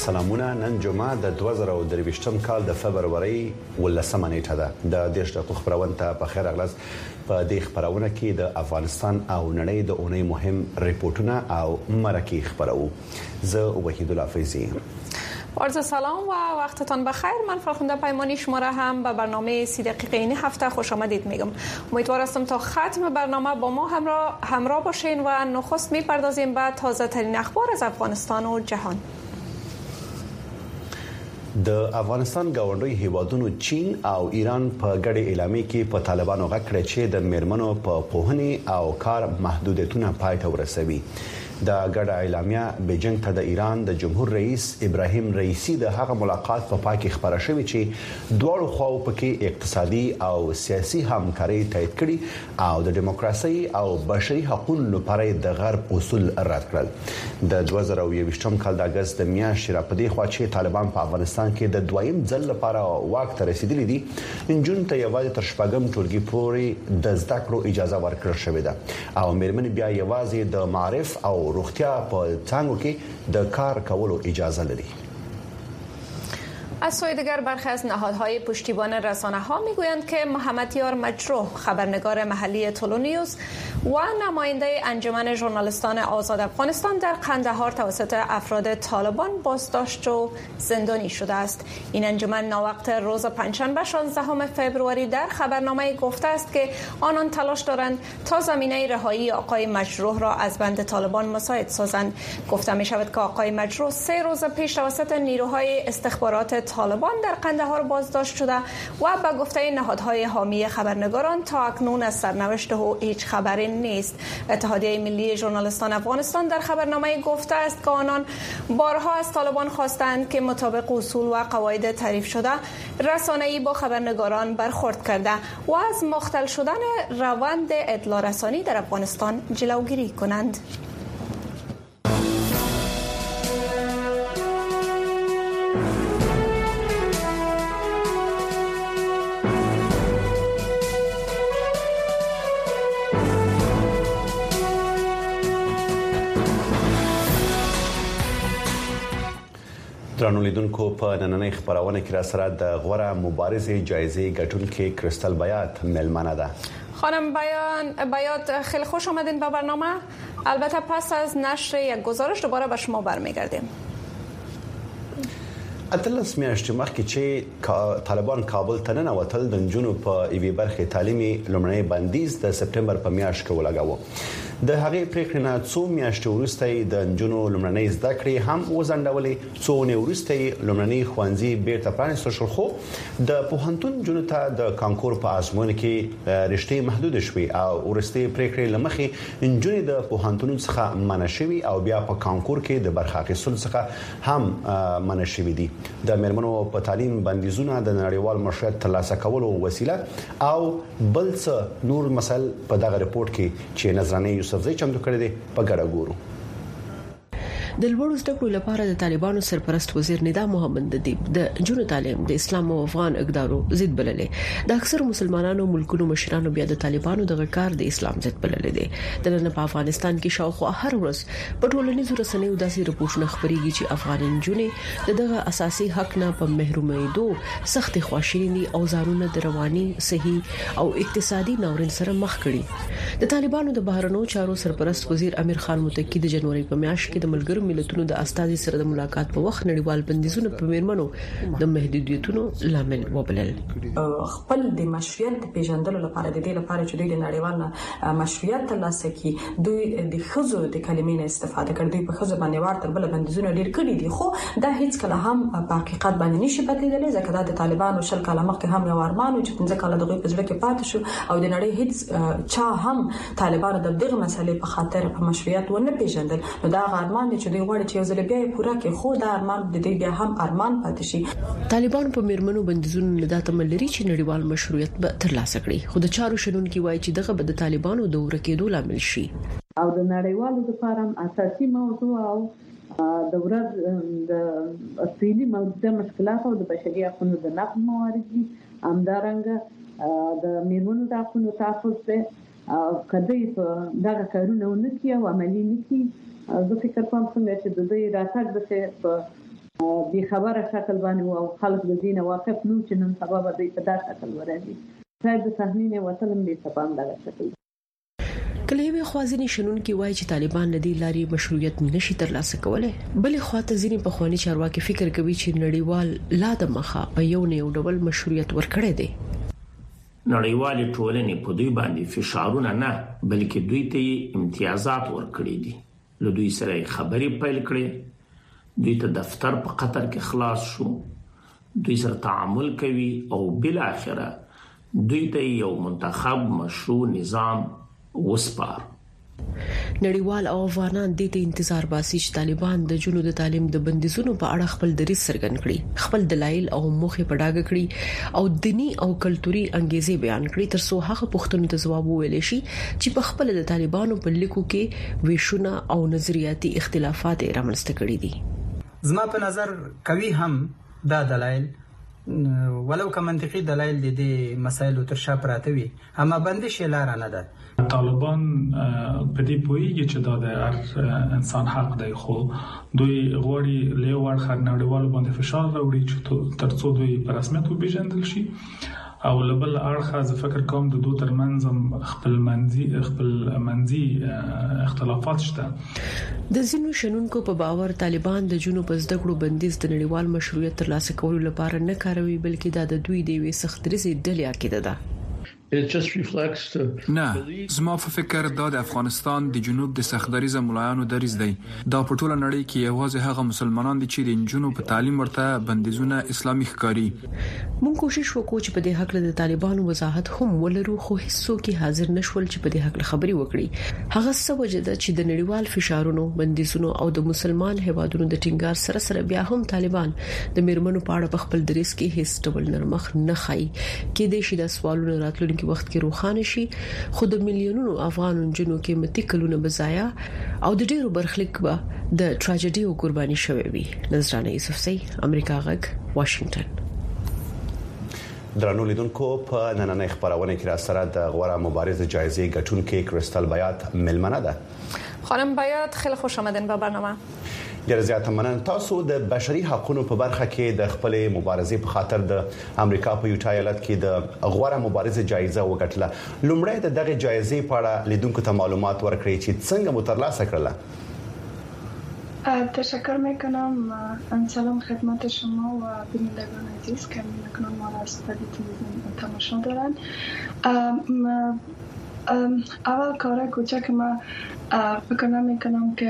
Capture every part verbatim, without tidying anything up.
سلامونه. نن جمعه د دوه زره او درویشتم کال د فبرورۍ ولسمه نیټه ده. د دیش د خبرونه ته په خیر اغلاس په دې خبرونه کې د افغانستان او نړۍ د اونۍ مهم ریپورتونه او مرکه خبرو. زه وحید الله فیضی. عرض سلام و وقتتان بخیر. من فرخنده پیمانی شما را هم به برنامه سی دقیقه این هفته خوش آمدید میگم. امیدوار هستم تا ختم برنامه با ما همراه همراه باشین و نخست میپردازیم به تازه ترین اخبار از افغانستان و جهان. د افغانستان گاونډي هیوادونو چین او ایران په ګډه اعلامیه کې په طالبانو غکړه چې د میرمنو په پوهنې او کار محدودیتونه پای ته ورسوي. د ګډه اعلامیه بیجینګ ته د ایران د جمهور رئیس ابراهیم رئیسی د هغه ملاقات په پای کې خبره شوې چې دواړو خواو پکې اقتصادي او سیاسي همکاري تایید کړي او د دیموکراسي او بشري حقوقو لپاره د غرب اصول رد کړل. د دوه زره او یوویشتم کال د اگست د میاشتې را پدې خوا چې طالبان په افغانستان کې د دویم ځل لپاره واک ته رسیدلي دي، انجون ته یوازې تر شپږم ټولګي پورې د زده کړو اجازه ورکړل شوې ده او میرمن بیا یوازې د معرف او روغتیا په څنګه کې د کار کولو اجازه لري. از سوی دیگر برخی از نهادهای پشتیبان رسانه‌ها میگویند که محمد یار مجروح، خبرنگار محلی تولونیوس و نماینده انجمن ژورنالیستان آزاد افغانستان در قندهار توسط افراد طالبان بازداشت و زندانی شده است. این انجمن ناوقت روز پنجشنبه شانزدهم فوریه در خبرنامه گفته است که آنان تلاش دارند تا زمینه رهایی آقای مجروح را از بند طالبان مساعد سازند. گفته می شود که آقای مجروح سه روز پیش توسط نیروهای استخبارات طالبان در قندهار بازداشت شده و به گفته نهادهای حامی خبرنگاران تا اکنون از سرنوشت او هیچ خبری نیست. اتحادیه ملی ژورنالیستان افغانستان در خبرنامه گفته است که آنان بارها از طالبان خواستند که مطابق اصول و قواعد تعریف شده رسانه‌ای با خبرنگاران برخورد کرده و از مختل شدن روند اطلاع رسانی در افغانستان جلوگیری کنند. درنو لیدونکو، په نننۍ خبرونه کې را سره د غوره مبارزې جایزې ګټونکې کریستال بیات ملمنه ده. خانم بیان بیات، خیلی خوش آمدین به برنامه. البته پس از نشر یک گزارش دوباره به شما برمیگردیم. اتلس میاشتې مخکې چې طالبان کابل ته ننوتل، د نجونو په ایوي برخه تعلیمي لومړنی بندیز د سپټمبر په میاشت کې ولګاوه. د هغې پریکړې نه څو میاشتې وروسته د نجونو لومړنۍ زده کړې هم وزندولې. څو نه وروسته لومړنۍ ښوونځي بیرته پرانیستل شول، خو د پوهنتون نجونو ته د کانکور په ازموینه کې رشتې محدود شوې او ورسته پریکړې لمخې نجونې د پوهنتون څخه منع شوې او بیا په کانکور کې د برخه اخیستلو څخه هم منع شوې دي. د میرمنو په تعلیم بندیزونه د نړیوال مشروعیت ترلاسه کولو وسیله او بل څه نور مسل په دغه ریپورت کې چې نظرانه یوسفزی چمتو کړی دی په ګډه ګورو. د لوړو زده کړو لپاره د طالبانو سرپرست وزیر ندا محمد ندیب د جنو تعلیم د اسلام او افغان اقدارو ضد بللې. د اکثر مسلمانانو ملکونو مشرانو بیا د طالبانو د غکار د اسلام ضد بللې دي. د نن په افغانستان کې شاوخوا هر ورځ په ټولنیزو رسنیو داسې رپورټونه خبريږي چې افغان جنې دغه اساسي حق نه په محرومېدو سخت خواشینی او زارونه د رواني صحي او اقتصادي ناورین سره مخ کړي. د طالبانو د بهرنیو چارو سرپرست وزیر امیر خان متکی د جنوري په میاشت کې د ملګرو ملتونو د استازي سره د ملاقات په وخت نړیوال بندیزونه په میرمنو د محدودیتونو لامل وبلل. خپل د مشروعیت د پیژندلو لپاره د دې لپاره چې دوی د نړیوال مشروعیت ترلاسه کړي، دوی د خزو د کلمې نه استفاده کړي. دوی په خزو باندې ورته بل بندیزونه ډیر کړي دي، خو دا هیڅ کله هم په حقیقت باندې نشي بدلیدلی، ځکه دا د طالبانو شل کاله مخکې هم یو ارمان چې پنځه کاله دغه په ځل کې پاتې شو او د نړۍ هیڅ چا هم طالبانو د دغه مسلې په خاطر په مشروعیت ونه پیژندل. نو دا ارمان چې دوی غواړي چې یو ځل بیا یې پوره کړي، خو دا ارمان د دې بیا هم ارمان پاتې شي. طالبان په میرمنو بندیزونو نه د تملري چې نړیوال مشروعیت به ترلاسه کړي، خو د چارو شنونکي وایي چې دغه به د طالبانو د ورکېدو لامل شي. او د نړیوالو لپاره اساسي موضوع او د ورځ د اصلي موضوع مشکلات او د بشري حقوقو د نقض موارد همدارنګه د میرمنو د حقوقو تحفظ ته کدی په دغه کارونه ونکي او عملی نکي. زه فکر کوم څنګه چې د دوی راتګ د په بي خبره شکل باندې او خلک د دین واقف نو چې نن سبا به په داسې شکل ورځي شاید د صحنې وتلم دي سپام دغه شکل کله یو خوازنی شنن کې وایي چې طالبان لدی لاري مشروعیت نشي ترلاسه کولای بلې خواته ځینې په خواني چارواکي فکر کوي چې نړیوال لا د مخه په یو نه یو ډول مشروعیت ورکړي دي نړیوال ټولنې په دوی باندې فشارونه نه بلکې دوی ته امتیازات ورکړي دي له دوی سره خبرې پیل کړي دوی ته دفتر په قطر کې خلاص شو دوی سره تعامل کوي او بل اخره دوی ته یو منتخب مشروع نظام وسپار نړیوال او افغانان د دې انتظار باسي چې طالبان د جنوب د تعلیم د بندیزونو په اړه خپل دریځ څرګند کړي خپل دلایل او موخې په ډاګه کړي او دینی او کلتوري انګیزې بیان کړي ترڅو هغه پوښتنو ته ځواب وویل شي چې په خپل د طالبانو په لیکو کې ویشونه او نظریاتي اختلافات رامنځته کړي دي زما په نظر کوي هم دا دلایل ولو که منطقي دلایل د دې مسایلو تر شا پراته وي اما بندش لار نه ده طالبان په دې پوهیږي چې دا د هر انسان حق دی خو دوی غواړي له ور خر نړیوال باندې فشار راوړي چې ترڅو دوی په رسمیت وبېژندل شي او لبل اړخ ز فکر کوم د دوه ترمنځ خپل منځي خپل منځي اختلافات شته د زینو شنونکو په باور طالبان د جنوب زده کړو بندیز د نړیوال مشروعیت ترلاسه کولو لپاره نه کاروي بلکې دا د دوی د وی سخت درسي ډلې عقیده ده نه زما په فکر دا د افغانستان د جنوب د سختدریزه ملایانو دریز دی دا په ټوله نړۍ کې یوازې هغه مسلمانان دي چې د جنوب په تعلیم ورته بندیزونه اسلامي ښکاری مونږ کوشش وکړو چې په دې حق له طالبانو وضاحت هم ولرو خو هیڅوک حاضر نشول چې په دې حق خبري وکړي هغه څه وجه ده چې د نړیوال فشارونو بندیزونو او د مسلمان هیوادونو د ټینګار سره سره بیا هم طالبان د میرمنو په اړه په خپل دریز کې هیڅ ډول نرمخ نه خای کې د شي د سوالونو راتلونکي وخت کې روخانه شي خو د میلیونونو افغان جنونو کې متي کلونه بزایا او د ډیرو برخلیک به د تراژیدي او قرباني شوي وي نظرانه یوسفزئی امریکا غږ واشنگټن درنو لیدونکو په نننۍ خبرونه کې را سره د غوړه مبارزه جایزې ګټونکې کریستال بیات ملمنه ده خانم بیات خیلی خوش آمدین به برنامه ډیر زیات مننه تاسو د بشري حقوقو په برخه کې د خپل مبارزې په خاطر د امریکا په یوټا ایالت کې د غوړه مبارزه جایزه وګټله لومړی د دغه جایزې په اړه لیدونکو ته معلومات ورکړئ چې څنګه مو ترلاسه کړله تشکر میکنم سلام خدمت شما و بینندگان عزیز که میکنم ما را از تلویزیون تماشا دارن اول کار کوچک ما فکر نمیکنم که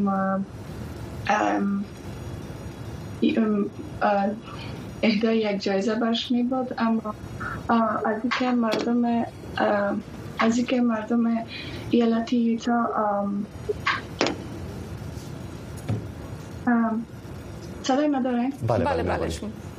اهدای یک جایزه برش می بود اما از اینکه مردم از اینکه مردم ایالت یوتا صدای ما دارین؟ بله بله بله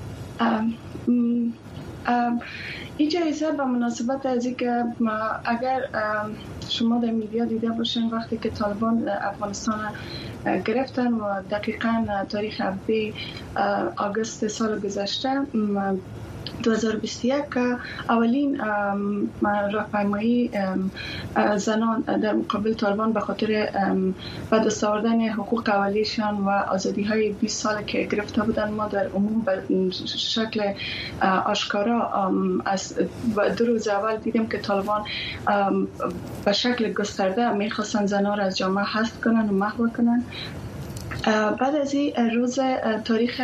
این جایزه به مناسبت از اینکه اگر شما در میدیا دیده باشین وقتی که طالبان افغانستان گرفتن و دقیقاً تاریخ هفده آگوست سال گذشته دو هزار و بیست و یک اولین راهپیمایی زنان در مقابل طالبان به خاطر به دست آوردن حقوق اولیشان و آزادی های بیست سال که گرفته بودن ما در عموم به شکل آشکارا از دو روز اول دیدیم که طالبان به شکل گسترده میخواستن زنان را از جامعه حذف کنن و محو کنن. بعد از این روز تاریخ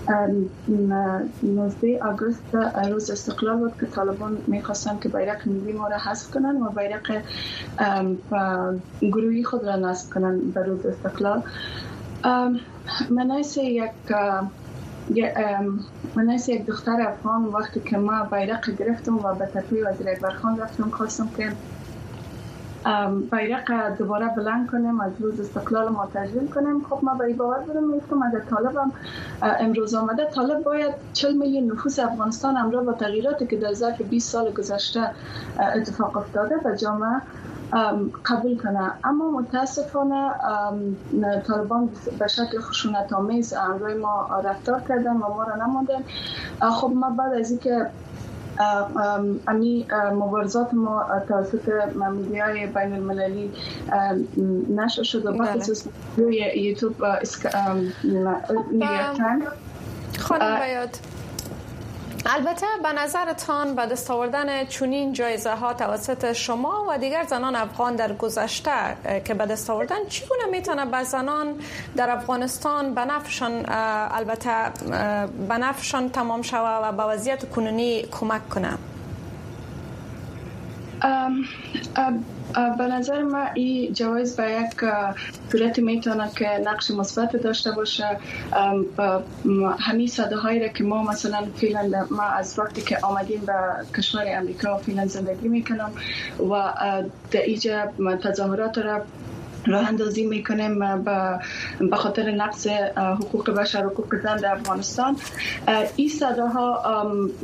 نوزده آگوست روز استقلال بود که طالبان میخواستن که بیرق ملی ما را حذف کنن و بیرق گروهی خود را نصب کنن به روز استقلال. من از یک من از یک دختر افغان وقتی که ما بیرق گرفتم و به تپه وزیر اکبر خان رفتم خواستم که بیرق دوباره بلند کنیم از روز استقلال ما تجلیل کنیم. خب ما به این باور بودم میفتم اگر طالب هم امروز آمده طالب باید چهل میلیون نفوس افغانستان همراه با تغییراتی که در ظرف بیست سال گذشته اتفاق افتاده و جامعه قبول کنه، اما متاسفانه طالبان به شکل خشونت آمیز روی ما رفتار کردن و ما را نماندن. خب ما بعد از اینکه امی مبارزات ما توسط میدیای بین المللی نشر شد و بخصوص روی یوتیوب میگردن. خانم بیاد، البته به نظرتان به دست آوردن چنین جایزه ها توسط شما و دیگر زنان افغان در گذشته که به دست آوردن چگونه میتونه به زنان در افغانستان به نفعشان البته به نفعشان تمام شود و به وضعیت کنونی کمک کنه؟ ام ام به نظر من این جوایز به یک صورت میتونه که نقش مثبت داشته باشه. همین صداهایی را که ما مثلا فعلا ما از وقتی که آمدیم به کشور امریکا فعلا زندگی میکنم و در اینجا تظاهرات را راه اندازی میکنیم به خاطر نقض حقوق بشر و حقوق زن در افغانستان. این صداها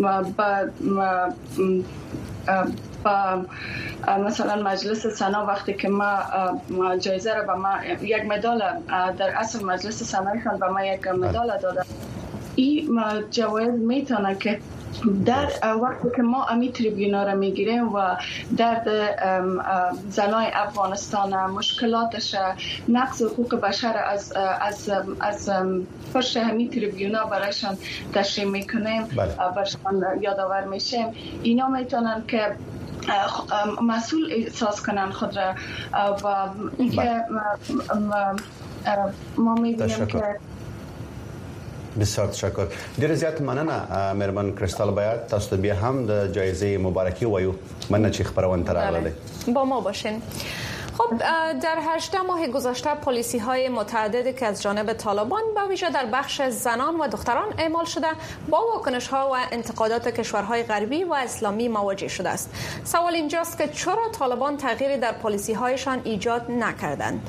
با مثلا مجلس سنا وقتی که ما جایزه را به ما یک مدال در اصل مجلس سنایشان به ما یک مدال دادن، این جوایز میتونه که در وقتی که ما امی تریبیونا را میگیریم و درد زنای افغانستان مشکلاتش نقض حقوق بشر از از از پشت همین تریبیونا برایشان تشریح میکنیم، برایشان یادآور میشیم، اینا میتونن که مسئول احساس کنن خود را و اینکه ما میبینیم که بسیار تشکر. ډیر زیات مننه مېرمن کریستال بیات، تاسو بیا هم د جایزه مبارکي وایو. مننه چې خبرونه تراغله. با ما باشین. خب در هجده ماه گذشته پلیسی های متعددی که از جانب طالبان به ویژه در بخش زنان و دختران اعمال شده با واکنش ها و انتقادات کشورهای غربی و اسلامی مواجه شده است. سوال اینجاست که چرا طالبان تغییری در پلیسی هایشان ایجاد نکردند؟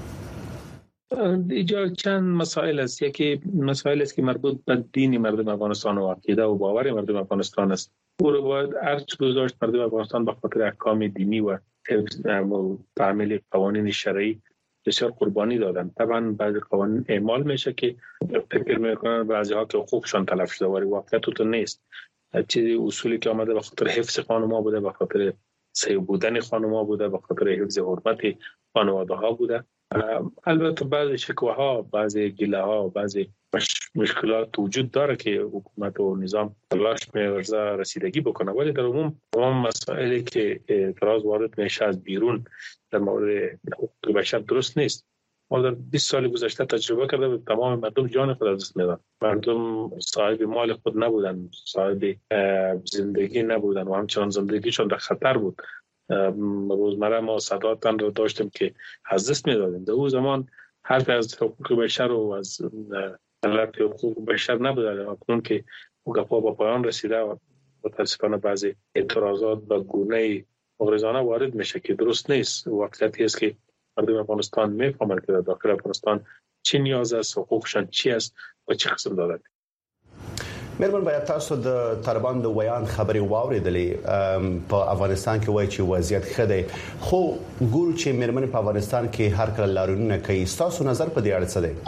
اینجا چند مسائل است. یکی مسائل است که مربوط به دین مردم افغانستان و عقیده و باور مردم افغانستان است. او رو باید ارج گذاشت. مردم افغانستان به خاطر احکام دینی و تعمیل قوانین شرعی بسیار قربانی دادن. طبعا بعضی قوانین اعمال میشه که فکر میکنن بعضی‌ها که حقوقشان تلف شده ولی واقعیت تو نیست. چیزی اصولی که آمده به خاطر حفظ خانم‌ها بوده، به خاطر صحیح بودن خانم‌ها بوده، به خاطر حفظ حرمت خانواده‌ها بوده. البته بعضی شکوه‌ها، بعضی گله‌ها، بعضی مشکلات وجود داره که حکومت و نظام تلاش می‌ورزه رسیدگی بکنه، ولی در عموم تمام مسائلی که اعتراض وارد میشه از بیرون در مورد حقوق بشر درست نیست. ما در بیست سال گذشته تجربه کرده تمام مردم جان خود از دست میدن. مردم صاحب مال خود نبودن، صاحب زندگی نبودن و همچنان زندگیشون در خطر بود. روزمره ما صداتن رو داشتیم که از دست میدادیم. در اون زمان حرف از حقوق بشر و از حالت حقوق بشر نبوده. اکنون که گپا با پایان رسیده و متاسفانه بعضی اعتراضات و گونه مغرضانه وارد میشه که درست نیست. واقعیتی است که مردم افغانستان میفهمند که در داخل افغانستان چی نیاز است، حقوقشان چی است و چه قسم دولت. مېرمن باید تاسو د طالبان د ویان خبري واوریدلې په افغانستان کې وایي چې وضعیت ښه دی، خو ګورو چې مېرمن په افغانستان کې هر کله لارښوونه کوي. تاسو نظر په دې اړه څه دی؟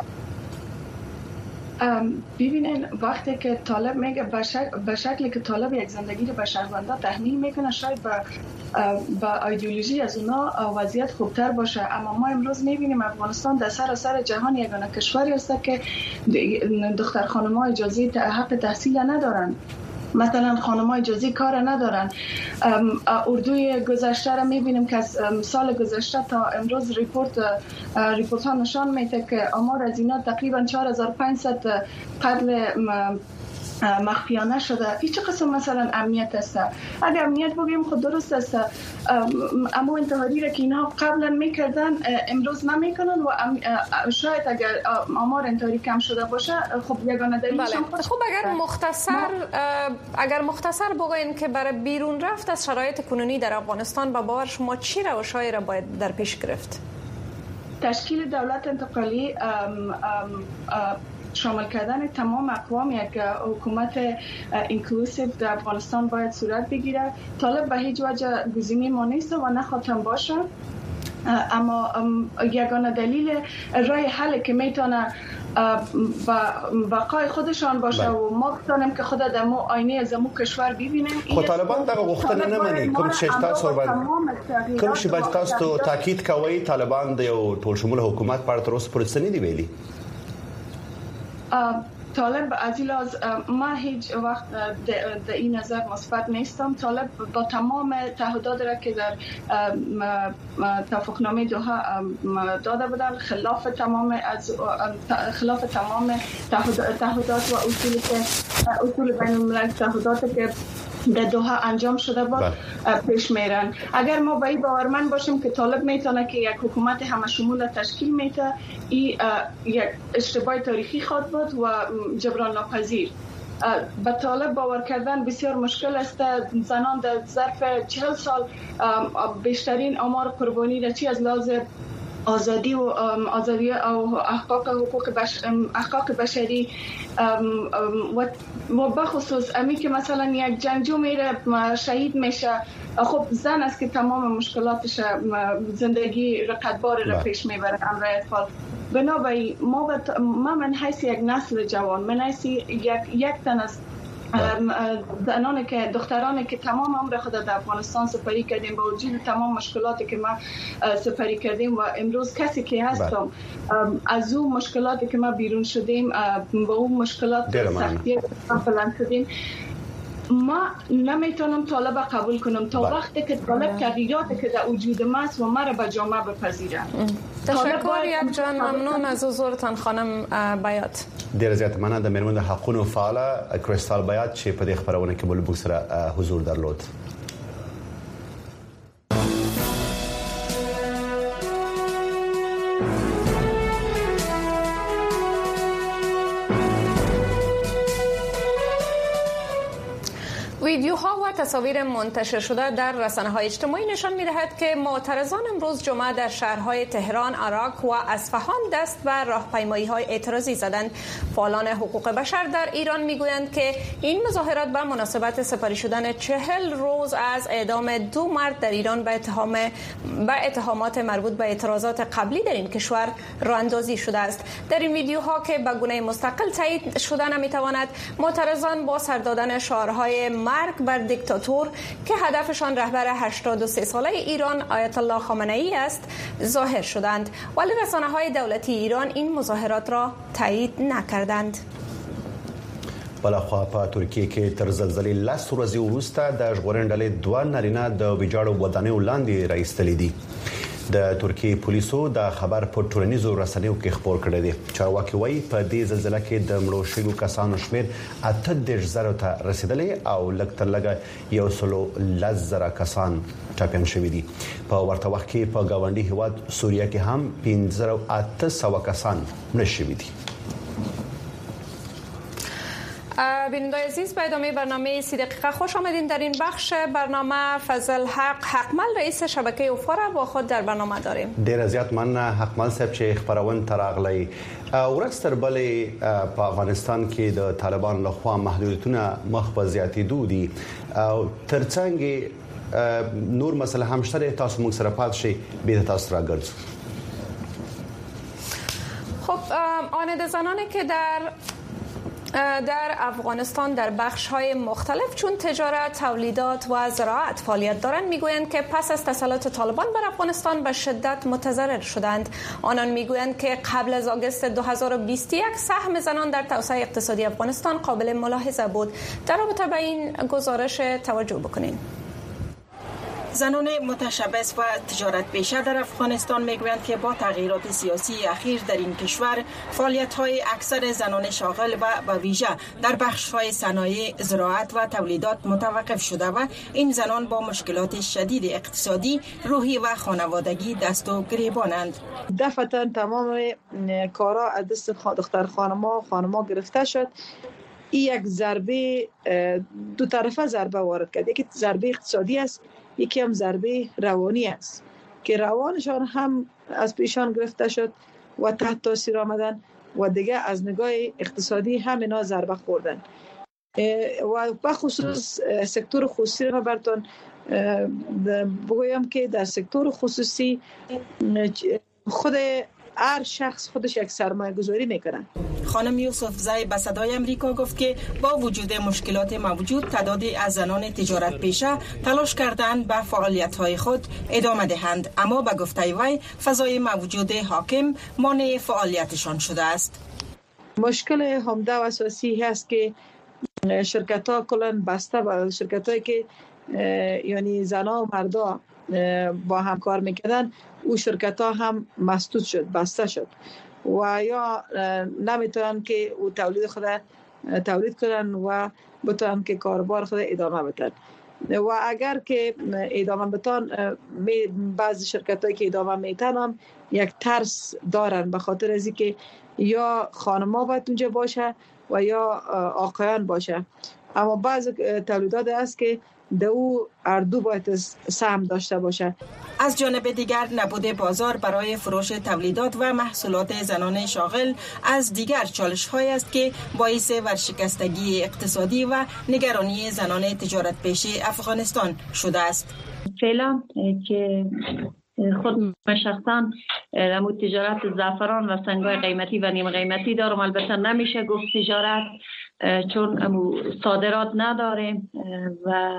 ببینین وقتی که طالب میگه به شکلی که طالب یک زندگی رو به شهروندا تحمیل میکنه شاید با با ایدئولوژی از اونا وضعیت خوبتر باشه، اما ما امروز میبینیم افغانستان در سراسر جهان یگانه کشوری است که دختر خانم‌ها اجازه حق تحصیل ندارن. مثلا خانم‌ها اجازه کار ندارن. اردوی گذشته را می‌بینیم که از سال گذشته تا امروز ریپورت ریپورت ها نشان میده که آمار از اینا تقریبا چهار هزار و پانصد قتل مخفیانه شده. هیچ قسم مثلا امنیت است. اگر امنیت بگیم خود درست است، اما انتحاری را که اینها قبلا میکردن امروز نمیکنن و شاید اگر آمار انتحاری کم شده باشه خب یگانه دلیلش هم خب اگر مختصر اگر مختصر بگوین که برای بیرون رفت از شرایط کنونی در افغانستان با باور شما چی روش‌هایی را باید در پیش گرفت؟ تشکیل دولت انتقالی، شامل کردن تمام اقوام یک حکومت اینکلوسیو در افغانستان باید صورت بگیره. طالب به هیچ وجه گزینه ما نیست و نخواهد باشه، اما یگانه دلیل راه حل که میتونه بقای خودشان باشه و ما بتونیم که خود در مو آینه زمو کشور ببینیم. خو طالبان دغه غوښتنه نه مني، کوم چې تاسو باندې کوم چې باید تاسو تاکید کوئ طالبان د یو ټول شموله حکومت په اړه تر اوسه پورې څه نه دی ویلي؟ طالب از این لحاظ ما هیچ وقت در این نظر مثبت نیستم. طالب با تمام تعهدات را که در توافقنامه دوحه داده بودند خلاف تمام از خلاف تمام تعهدات و اصول که اصول بین الملل تعهدات که در دوحه انجام شده بود پیش میرن. اگر ما به این باورمند باشیم که طالب میتونه که یک حکومت همه شمول تشکیل میده، این یک اشتباه تاریخی خواهد بود و جبران ناپذیر. به طالب باور کردن بسیار مشکل است. زنان در ظرف چهل سال بیشترین آمار قربانی را چی از لحاظ آزادی و آزادی و احقاق حقوق بش... احقاق بشری و بخصوص امی که مثلا یک جنگجو میره شهید میشه، خب زن است که تمام مشکلاتش زندگی رقتبار را پیش میبره امر اطفال. بنابراین ما بت... ما من حیث یک نسل جوان، من حیث یک یک تن از زنانی که دخترانی که تمام عمر خود در افغانستان سپری کردیم با وجود تمام مشکلاتی که ما سپری کردیم و امروز کسی که هستم از اون مشکلاتی که ما بیرون شدیم با اون مشکلات سختی بلند شدیم، ما نمیتونم طالب قبول کنم تا وقتی که طالب تغییراتی که در وجود ما است و ما را به جامعه بپذیره. تشکر یک جان، ممنون از حضورتان خانم بیات. ډیر زیات مننه د میرمن د حقونو فعاله کریستال بیات چې په دې خبرونه کې بل بوک سره حضور درلود. ویدیوها و تصاویر منتشر شده در رسانه‌های اجتماعی نشان می‌دهد که معترضان امروز جمعه در شهرهای تهران، عراق و اصفهان دست به راهپیمایی‌های اعتراضی زدند. فعالان حقوق بشر در ایران می‌گویند که این مظاهرات به مناسبت سپاری شدن چهل روز از اعدام دو مرد در ایران به اتهام به اتهامات مربوط به اعتراضات قبلی در این کشور راه‌اندازی شده است. در این ویدیوها که به گونه مستقل تایید شده نمی‌تواند، معترضان با سر دادن شعارهای مرگ بر دیکتاتور که هدفشان رهبر هشتاد و سه ساله ایران آیت الله خامنه ای است ظاهر شدند، ولی رسانه‌های دولتی ایران این مظاهرات را تایید نکردند. بلخوا په ترکیه کې تر زلزلې لاس ورځې وروسته د ژغورنډلې دوه نارینه د ویجاړو ودانیو لاندې راایستلې دي. د ترکیه پولیسو دا خبر په ټولنیزو رسنیو کې خبر کړی دی. چارواکي وایي په دې زلزلې کې د مړو شویو کسانو شمېر اته دېرش زره ته رسیدلی او لږ تر لږه یو سلو لس زره کسان ټاپیان شوي دي. په ورته وخت کې په ګاونډي هیواد سوریه کې هم پنځه زره اته سوه کسان مړه شوي دي. بینندگان عزیز، به ادامه برنامه سی دقیقه خوش آمدین. در این بخش برنامه فضل حق حقمل رئیس شبکه اوفا با خود در برنامه داریم. ډیر زیات من حقمل صاحب چې خبرون تراغلی ورځ تر بلې په افغانستان کې د طالبان لخوا محدودیتونه مخ په زیاتېدو دي او ترڅنګ نور مسله هم شته. تاسو موږ سره پات شي به تاسو راګرځو. خب آنده زنانی که در در افغانستان در بخش‌های مختلف چون تجارت، تولیدات و زراعت فعالیت دارند میگویند که پس از تسلط طالبان بر افغانستان به شدت متضرر شدند. آنان میگویند که قبل از آگوست دو هزار و بیست و یک سهم زنان در توسعه اقتصادی افغانستان قابل ملاحظه بود. در رابطه با این گزارش توجه بکنید. زنان متشبث و تجارت پیشه در افغانستان میگویند که با تغییرات سیاسی اخیر در این کشور فعالیت‌های اکثر زنان شاغل و به ویژه در بخش‌های صنایع، زراعت و تولیدات متوقف شده و این زنان با مشکلات شدید اقتصادی، روحی و خانوادگی دست و گریبانند. دفعتاً تمام کارا از دست دختر خانم‌ها و خانم‌ها گرفته شد. این یک ضربه دو طرفه ضربه وارد کرد. یکی ضربه اقتصادی است، یکی هم ضربه روانی است که روانشان هم از پیشان گرفته شد و تحت تاثیر آمدن و دیگه از نگاه اقتصادی هم اینا ضربه خوردن. و به خصوص سکتور خصوصی را براتون بگویم که در سکتور خصوصی خود هر شخص خودش یک سرمایه گذاری میکنه. خانم یوسف زای به صدای امریکا گفت که با وجود مشکلات موجود تعدادی از زنان تجارت پیشه تلاش کردند به فعالیت‌های خود ادامه دهند، اما به گفته وی فضای موجود حاکم مانع فعالیتشان شده است. مشکل عمده و اساسی هست که شرکت‌ها کلاً بسته به شرکت‌هایی که یعنی زنان و مردا با هم کار میکردن، او شرکت‌ها هم مسدود شد، بسته شد و یا نمیتونن که او تولید خود تولید کنن و بتونن که کاربار خود ادامه بدن. و اگر که ادامه بدن، بعضی شرکت‌هایی که ادامه میتونن یک ترس دارن به خاطر از اینکه یا خانم‌ها باید اونجا باشه و یا آقایان باشه. اما بعض تولیدات هست که در او اردو باید سهم داشته باشه. از جانب دیگر نبود بازار برای فروش تولیدات و محصولات زنان شاغل از دیگر چالش‌هایی است که باعث ورشکستگی اقتصادی و نگرانی زنان تجارت پیشه افغانستان شده است. فعلا که خود من شخصا نمود تجارت زعفران و سنگ‌های قیمتی و نیم قیمتی دارم. البته نمیشه گفت تجارت چون صادرات نداریم و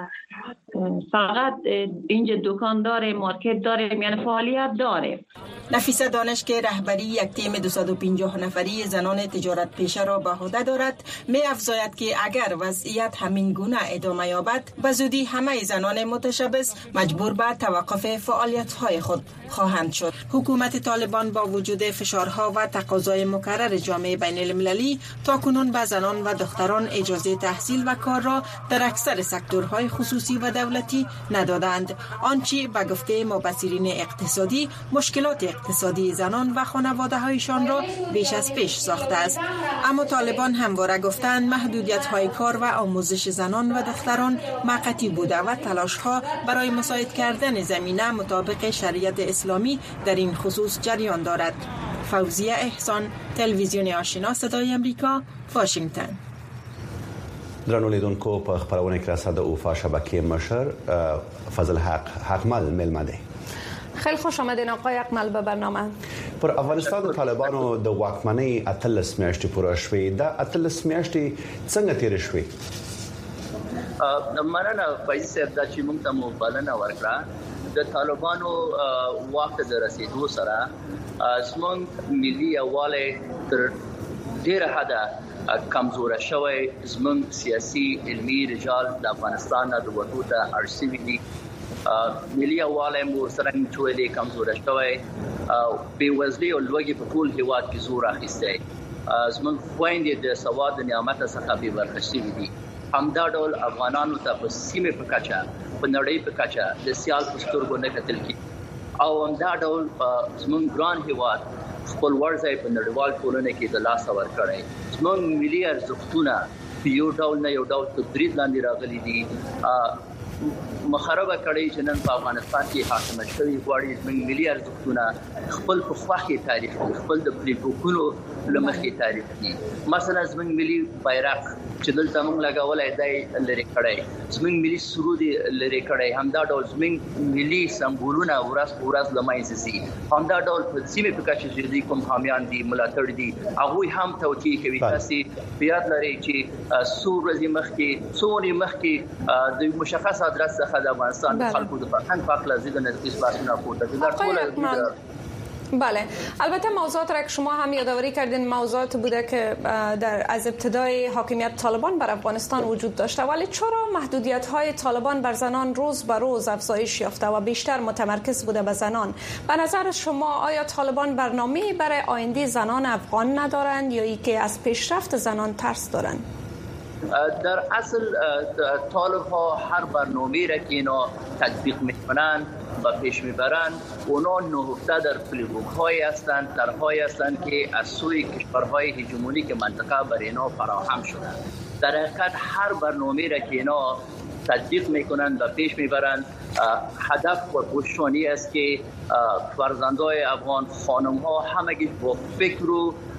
فقط اینجا دکان داریم، مارکت داریم، یعنی فعالیت داریم. نفیسه دانش که رهبری یک تیم دویست و پنجاه نفری زنان تجارت پیشه را به عهده دارد، می افزاید که اگر وضعیت همین گونه ادامه یابد به زودی همه زنان متشبث مجبور به توقف فعالیت‌های خود خواهند شد. حکومت طالبان با وجود فشارها و تقاضای مکرر جامعه بین المللی تاکنون به زنان و دختران اجازه تحصیل و کار را در اکثر سکتورهای خصوصی و دولتی ندادند، آنچه به گفته مبصرین اقتصادی مشکلات اقتصادی زنان و خانواده‌هایشان را بیش از پیش ساخته است. اما طالبان همواره گفتند محدودیت‌های کار و آموزش زنان و دختران موقتی بوده و تلاش‌ها برای مساعد کردن زمینه مطابق شریعت اسلامی در این خصوص جریان دارد. فوزیه احسان، تلویزیون آشنا صدای امریکا، واشنگتن. درنو لیدونکو په خبرونه کې راځه د اوفا شبکې مشر فضل حق حقمل ملمه دی. خیلی خوش آمدین آقای اکمل به برنامه. پر افغانستان د طالبانو د واکمنۍ اتلس میاشتې پوره شوې، دا اتلس میاشتې څنګه تیر شوې؟ مننه فایز صاحب دا چې موږ ته مو بلنه ورکړه. د طالبانو واک ته رسیدو سره زموږ ملي یووالی تر ډیره حده کمزور شوی. زموږ سیاسي علمي رجال د افغانستان د وټو ته اړ شوي دي. ملي یووالی مو سره ټولې کمزور شوی. بېوزلي او لوږې په ټول هیواد کې زور اخیستی. زموږ خویندې د سواد نعمت څخه بې برخې شوي دي. همدا ډول افغانانو ته په سیمه په کچه په نړۍ په کچه د سیال په سترګو نه کتل کیږي او همدا ډول زموږ ګران هیواد خپل ورځي په نړیوال ټولنه کې د لاس ور کړی. زموږ ملي ارزښتونه یو ډول نه یو ډول تبرید لاندې راغلي دي. مخربه کړی چې نن په افغانستان کې حاکم شوی غواړي زموږ ملي ارزښتونه خپل په خواخي تاریخ خپل د پلیټوکونو لمخې تاریخ دي. مثلا زموږ ملي بیرغ چې دلته موږ لګولای دی لری کړی، زموږ ملي سرود لری کړی، همدا ډول زموږ ملي سمبولونه ورځ ورځ لمایځي سي. همدا ډول په سیمه په کچه چې دي کوم حامیان دي ملاتړ دي هغه هم توجیه کوي. تاسو بیاد لري چې سور ورځې مخکې څوري مخکې د مشخص ادرس څخه د افغانستان د خلکو د فرهنګ په اړه زیدنه اثباتونه کوته در ټول. بله، البته موضوعات را که شما هم یادآوری کردین موضوعات بوده که در از ابتدای حاکمیت طالبان بر افغانستان وجود داشته، ولی چرا محدودیت‌های طالبان بر زنان روز به روز افزایش یافته و بیشتر متمرکز بوده به زنان؟ به نظر شما آیا طالبان برنامه‌ای برای آینده زنان افغان ندارند یا ای که از پیشرفت زنان ترس دارند؟ در اصل طالب ها هر برنامه‌ای را که اینا تطبیق میکنن و پیش میبرن اونا نهفته در پلیبوک های هستند، طرح‌هایی هستند که از سوی کشورهای هژمونیک منطقه بر اینا فراهم شده. در حقیقت هر برنامه‌ای را که اینا تطبیق میکنن و پیش میبرن هدف و پشتوانه است که فرزندای افغان خانم ها همگی با فکر و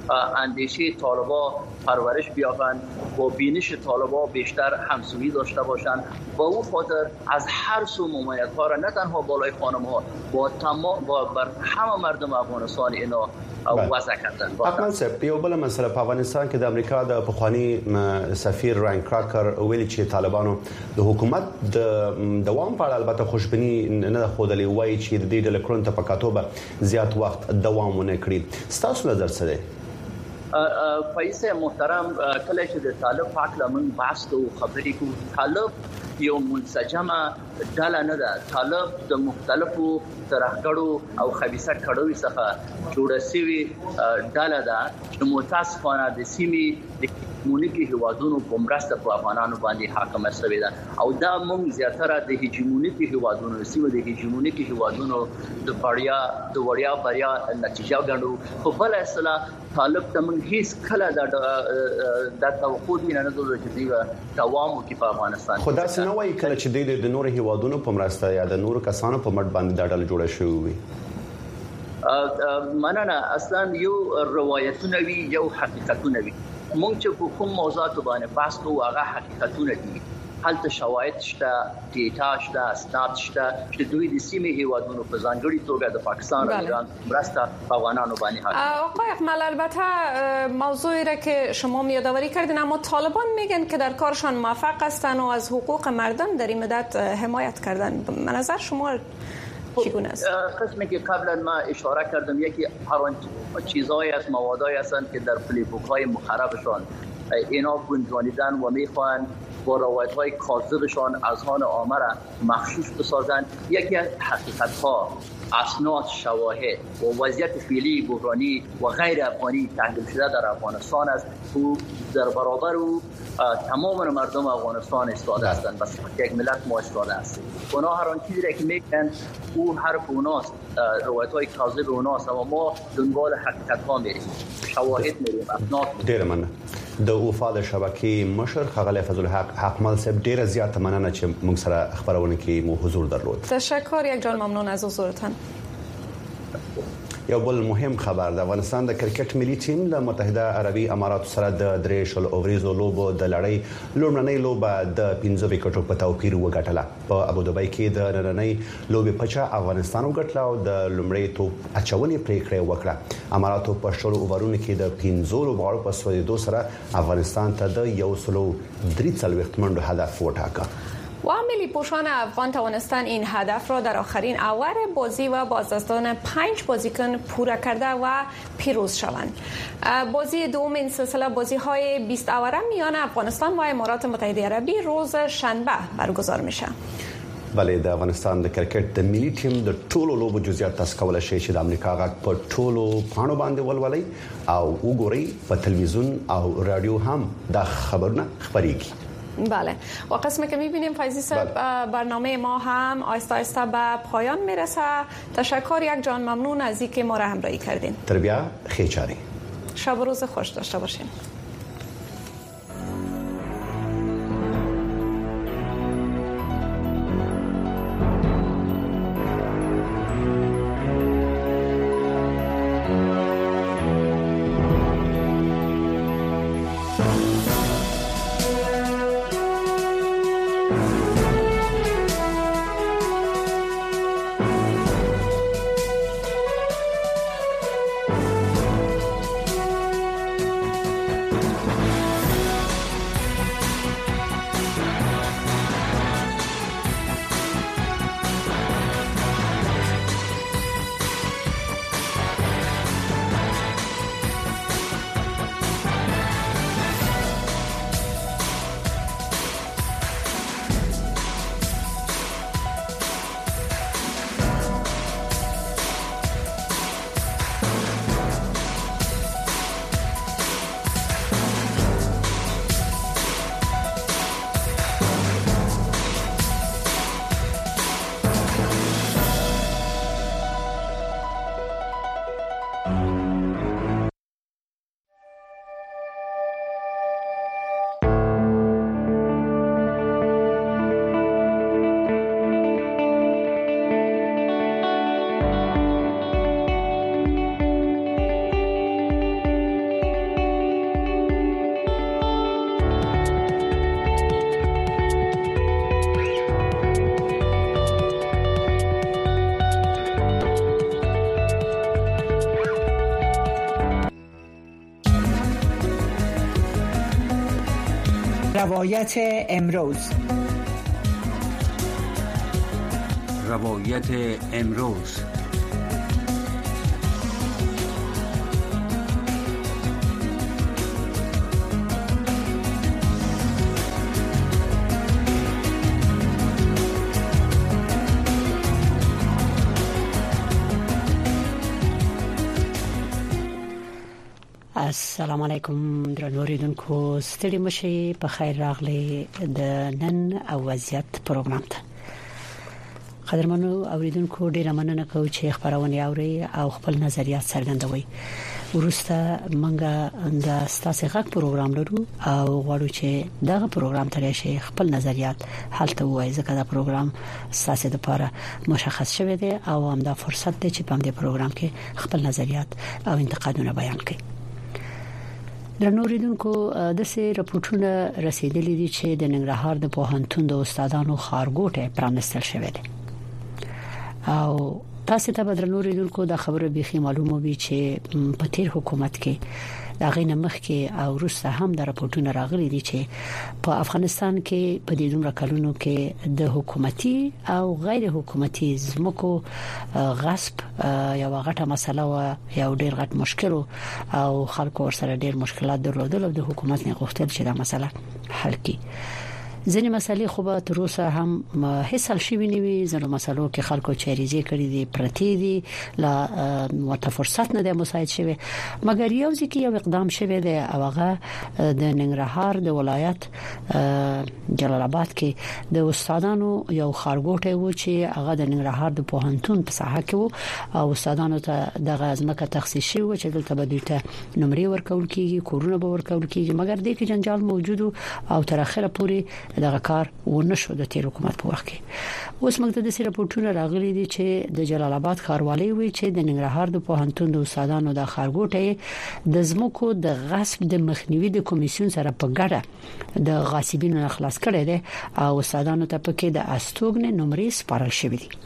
اندیشه طالبان پرورش بیابند، با بینش طالبان بیشتر همسویی داشته باشند. با اون خاطر از هر سو ممانعت ها را نه تنها بالای خانم ها با تمام با بر همه مردم افغانستان اینا وضع کردن. احمد صاحب، یو بل مسله په افغانستان کې د امریکا د پخوانی سفیر راین کراکر ویلي چې طالبانو د حکومت د دوام په اړه البته خوشبینی نه خودلې وایي چې د دې د لکرون ته پکاتوبه زیات وخت دوام ونه کړي. ستاسو نظر څه دی؟ فایز محترم، کله چې د طالب پاک لمن بحث او خبرې کو، طالب یو منسجمه ډله نه ده. طالب د مختلفو ترهګړو او خبيثه کړوي څخه جوړه شوی ډله ده چې متاسفانه د سیمې د هیجمونیکي هیوادونو په مرسته په افغانانو باندې حاکمه شوې ده او دا موږ زیاتره د هیجمونیکي هیوادونو سیمه د هیجمونیکي هیوادونو د بړیا د وړیا بریا نتیجه ګڼو. په بل اصطلاح طالب ته موږ هیڅ کله د د توقع نه نه دوی چې دوام وکړي په افغانستان. خدا سينه وایي کله چې د نور هیوادونو په مرسته یا د نور کسانو په مټ باندې دا ډول جوړه شوې وي. مننه. اصلا یو روایتونه وی یو حقیقتونه وی. مونږ چې په کوم موضوعات باندې بحث کوو هغه حقیقتونه دي. هلته شواهد شته، ډیټا شته، اسناد شته چې دوی د سیمې هیوادونو په ځانګړي توګه د پاکستان او ایران مرسته افغانانو باندې حاکم. آقای اکمل، البته موضوعی را که شما یادآوری کردین، اما طالبان میگن که در کارشان موفق هستند و از حقوق مردم در این مدت حمایت کردن. به نظر شما چگونه است؟ قسمی که قبلا ما اشاره کردم، یکی هر آن چیزهایی از موادایی هستند که در پلیبوک های مخربشان اینا گنجانیدن و میخوان با روایت های کاذبشان اذهان عامه را مخشوش بسازند. یکی از حقیقت ها، اسناد، شواهد و وضعیت فعلی بحرانی و غیر افغانی تحلیل شده در افغانستان است و در برابر او تمام مردم افغانستان ایستاده هستند و یک ملت ما ایستاده است. اونا هر آن چیزی را که میگن او حرف اوناست، روایت های کاذب اوناست، اما ما دنبال حقیقت ها میریم، شواهد میریم، اسناد ډیر مننه. د وفاد شبکې مشر ښاغلی فضل الحق حقمل صاحب، ډیره زیاته مننه چې موږ سره خبرونه کې مو حضور درلود. تشکر، یک جان ممنون از حضورتان. یو بل مهم خبر، د افغانستان د کرکټ ملي ټیم د متحده عربي اماراتو سره د درې شل اوریزو لوبو د لړۍ لومړنۍ لوبه د پنځه وکټو په توپیر وګټله. په ابوظبي کې د نننۍ لوبې پچا افغانستان وګټله او د لومړۍ توپ اچونې پریکړه وکړه. اماراتو په شلو اوورونو کې د پنځو لوبغاړو په سوېدو سره افغانستان ته د یو سلو درې څلوېښت منډو هدف وټاکه. و ملی پوشان افغان توانستند این هدف را در آخرین اور بازی و بازداشتن پنج بازیکن پورا کرده و پیروز شوند. بازی دوم این سلسله بازی های بیست اوره میان افغانستان و امارات متحده عربی روز شنبه برگزار میشه. بله، د افغانستان د کرکټ د ملي ټیم د ټولو لوبو جزئیات تاسو کولای شئ چې د امریکا غږ په ټولو پاڼو باندې ولولئ او وګورئ. په تلویزیون او رادیو هم دا خبرونه خبرېږي. بله، و قسمی که میبینیم فیضی صاحب برنامه ما هم آهسته آهسته به پایان میرسه. تشکر یک جان، ممنون از اینکه ما را همراهی کردین. تربیه خیچاری. شب و روز خوش داشته باشین. روایت امروز روایت امروز السلام علیکم درنو اوریدونکو ستړي مشي په خیر راغلي د نن او وضعیت پروګرام ته قدرمنو اوریدونکو ډیره مننه کوم چې خبرونه اوري او خپل نظریات څرګندوي ورسته منګه د ستاسو غږ پروګرام لرو او غواړو چې دغه پروګرام ته شي خپل نظریات حالته وایي ځکه دا پروګرام ستاسو لپاره مشخص شوی دی او هم دا فرصت دی چې په دې پروګرام کې خپل نظریات او انتقادونه بیان کړئ. درنو اوریدونکو د سه راپورټونه رسیدلي دي چې د ننګرهار د پوهنتون د استادانو خارګوټه پرانستل شوې ده او تاسو ته بدرنو اوریدونکو د خبره بيخي معلومه وي چې په تیر حکومت کې دا غینه مخ کې او روسه هم د راپورټونه راغلي دي چې په افغانستان کې په دې دومره کلونو کې د حکومتي او غیر حکومتي زمکو غصب یو غټه مسله او یو ډیر غټ مشکل او خلکو سره ډیر مشکلات درلودل او د حکومت نه غوښتل چې دا مسله حل کړي. ځینې مسلې خو به تر اوسه هم هیڅ حل شوی نه وي. ځینې مسلو کې خلکو چیرېزي کړی دي پرتی دي لا ورته فرصت نه دی مساعد شوی مګر یو ځکه یو اقدام شوی دی او هغه د ننګرهار د ولایت جلال آباد کې د استادانو یو خارګوټه و چې هغه د ننګرهار د پوهنتون په ساحه کې و او استادانو ته د غزمکه تخصیص شوی و چې دلته به دوی ته نمرې ورکول کیږي کورونه به ورکول کیږي مګر د کې جنجال موجود او تر اخره پورې دغه کار ونه شو د تیر حکومت په وخت کې. اوس موږ ته د سره راپورټونه راغلي دي چې د جلال آباد ښاروالۍ وی چې د ننګرهار د پوهنتون د استادانو د خارګوټه د زمکو د غصب د مخنیوي د کمیسیون سره په ګډه د غاصبینو خلاص کړي دي او استادانو ته پکې د استوګن نمرې سپارل شوې دي.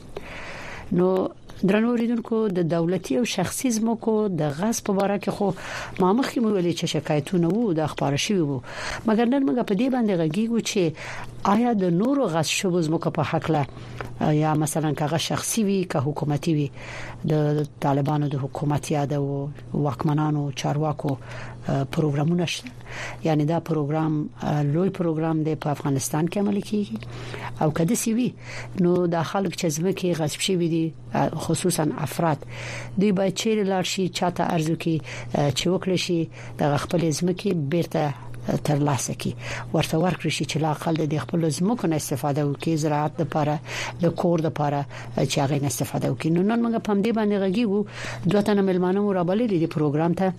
نو درنو اوریدونکو د دولتي او شخصي زمکو د غصب په اړه کې خو ما مخکې ویلي چې شکایتونه وو د اخبار شوی وو مګر نن موږ په دې باندې غږیږو چې آیا د نورو غصب شوو زمکو په حق له یا مثلا کغه شخصي وي که حکومتي وي د طالبانو د حکومت یا د واکمنانو چارواکو پروګرامونه شته. یعنی دا پروګرام لوی پروګرام دی په افغانستان کې عملي کیږي او کله سی وی نو د خلک چې زمکه غصب شوی دي خصوصا افراد دوی باید چیرې لاړ شي چاته ارزو کې چې وکړي شي د خپل زمکه بیرته تر لاسه کی ورته ورکړي شي چې لا اقل د خپل زمکو نه استفاده وکړي زراعت لپاره د کور لپاره چې هغه نه استفاده وکړي. نو نن موږ په دې باندې غږیږو دوه تنه ملمانو را بللي دي پروګرام ته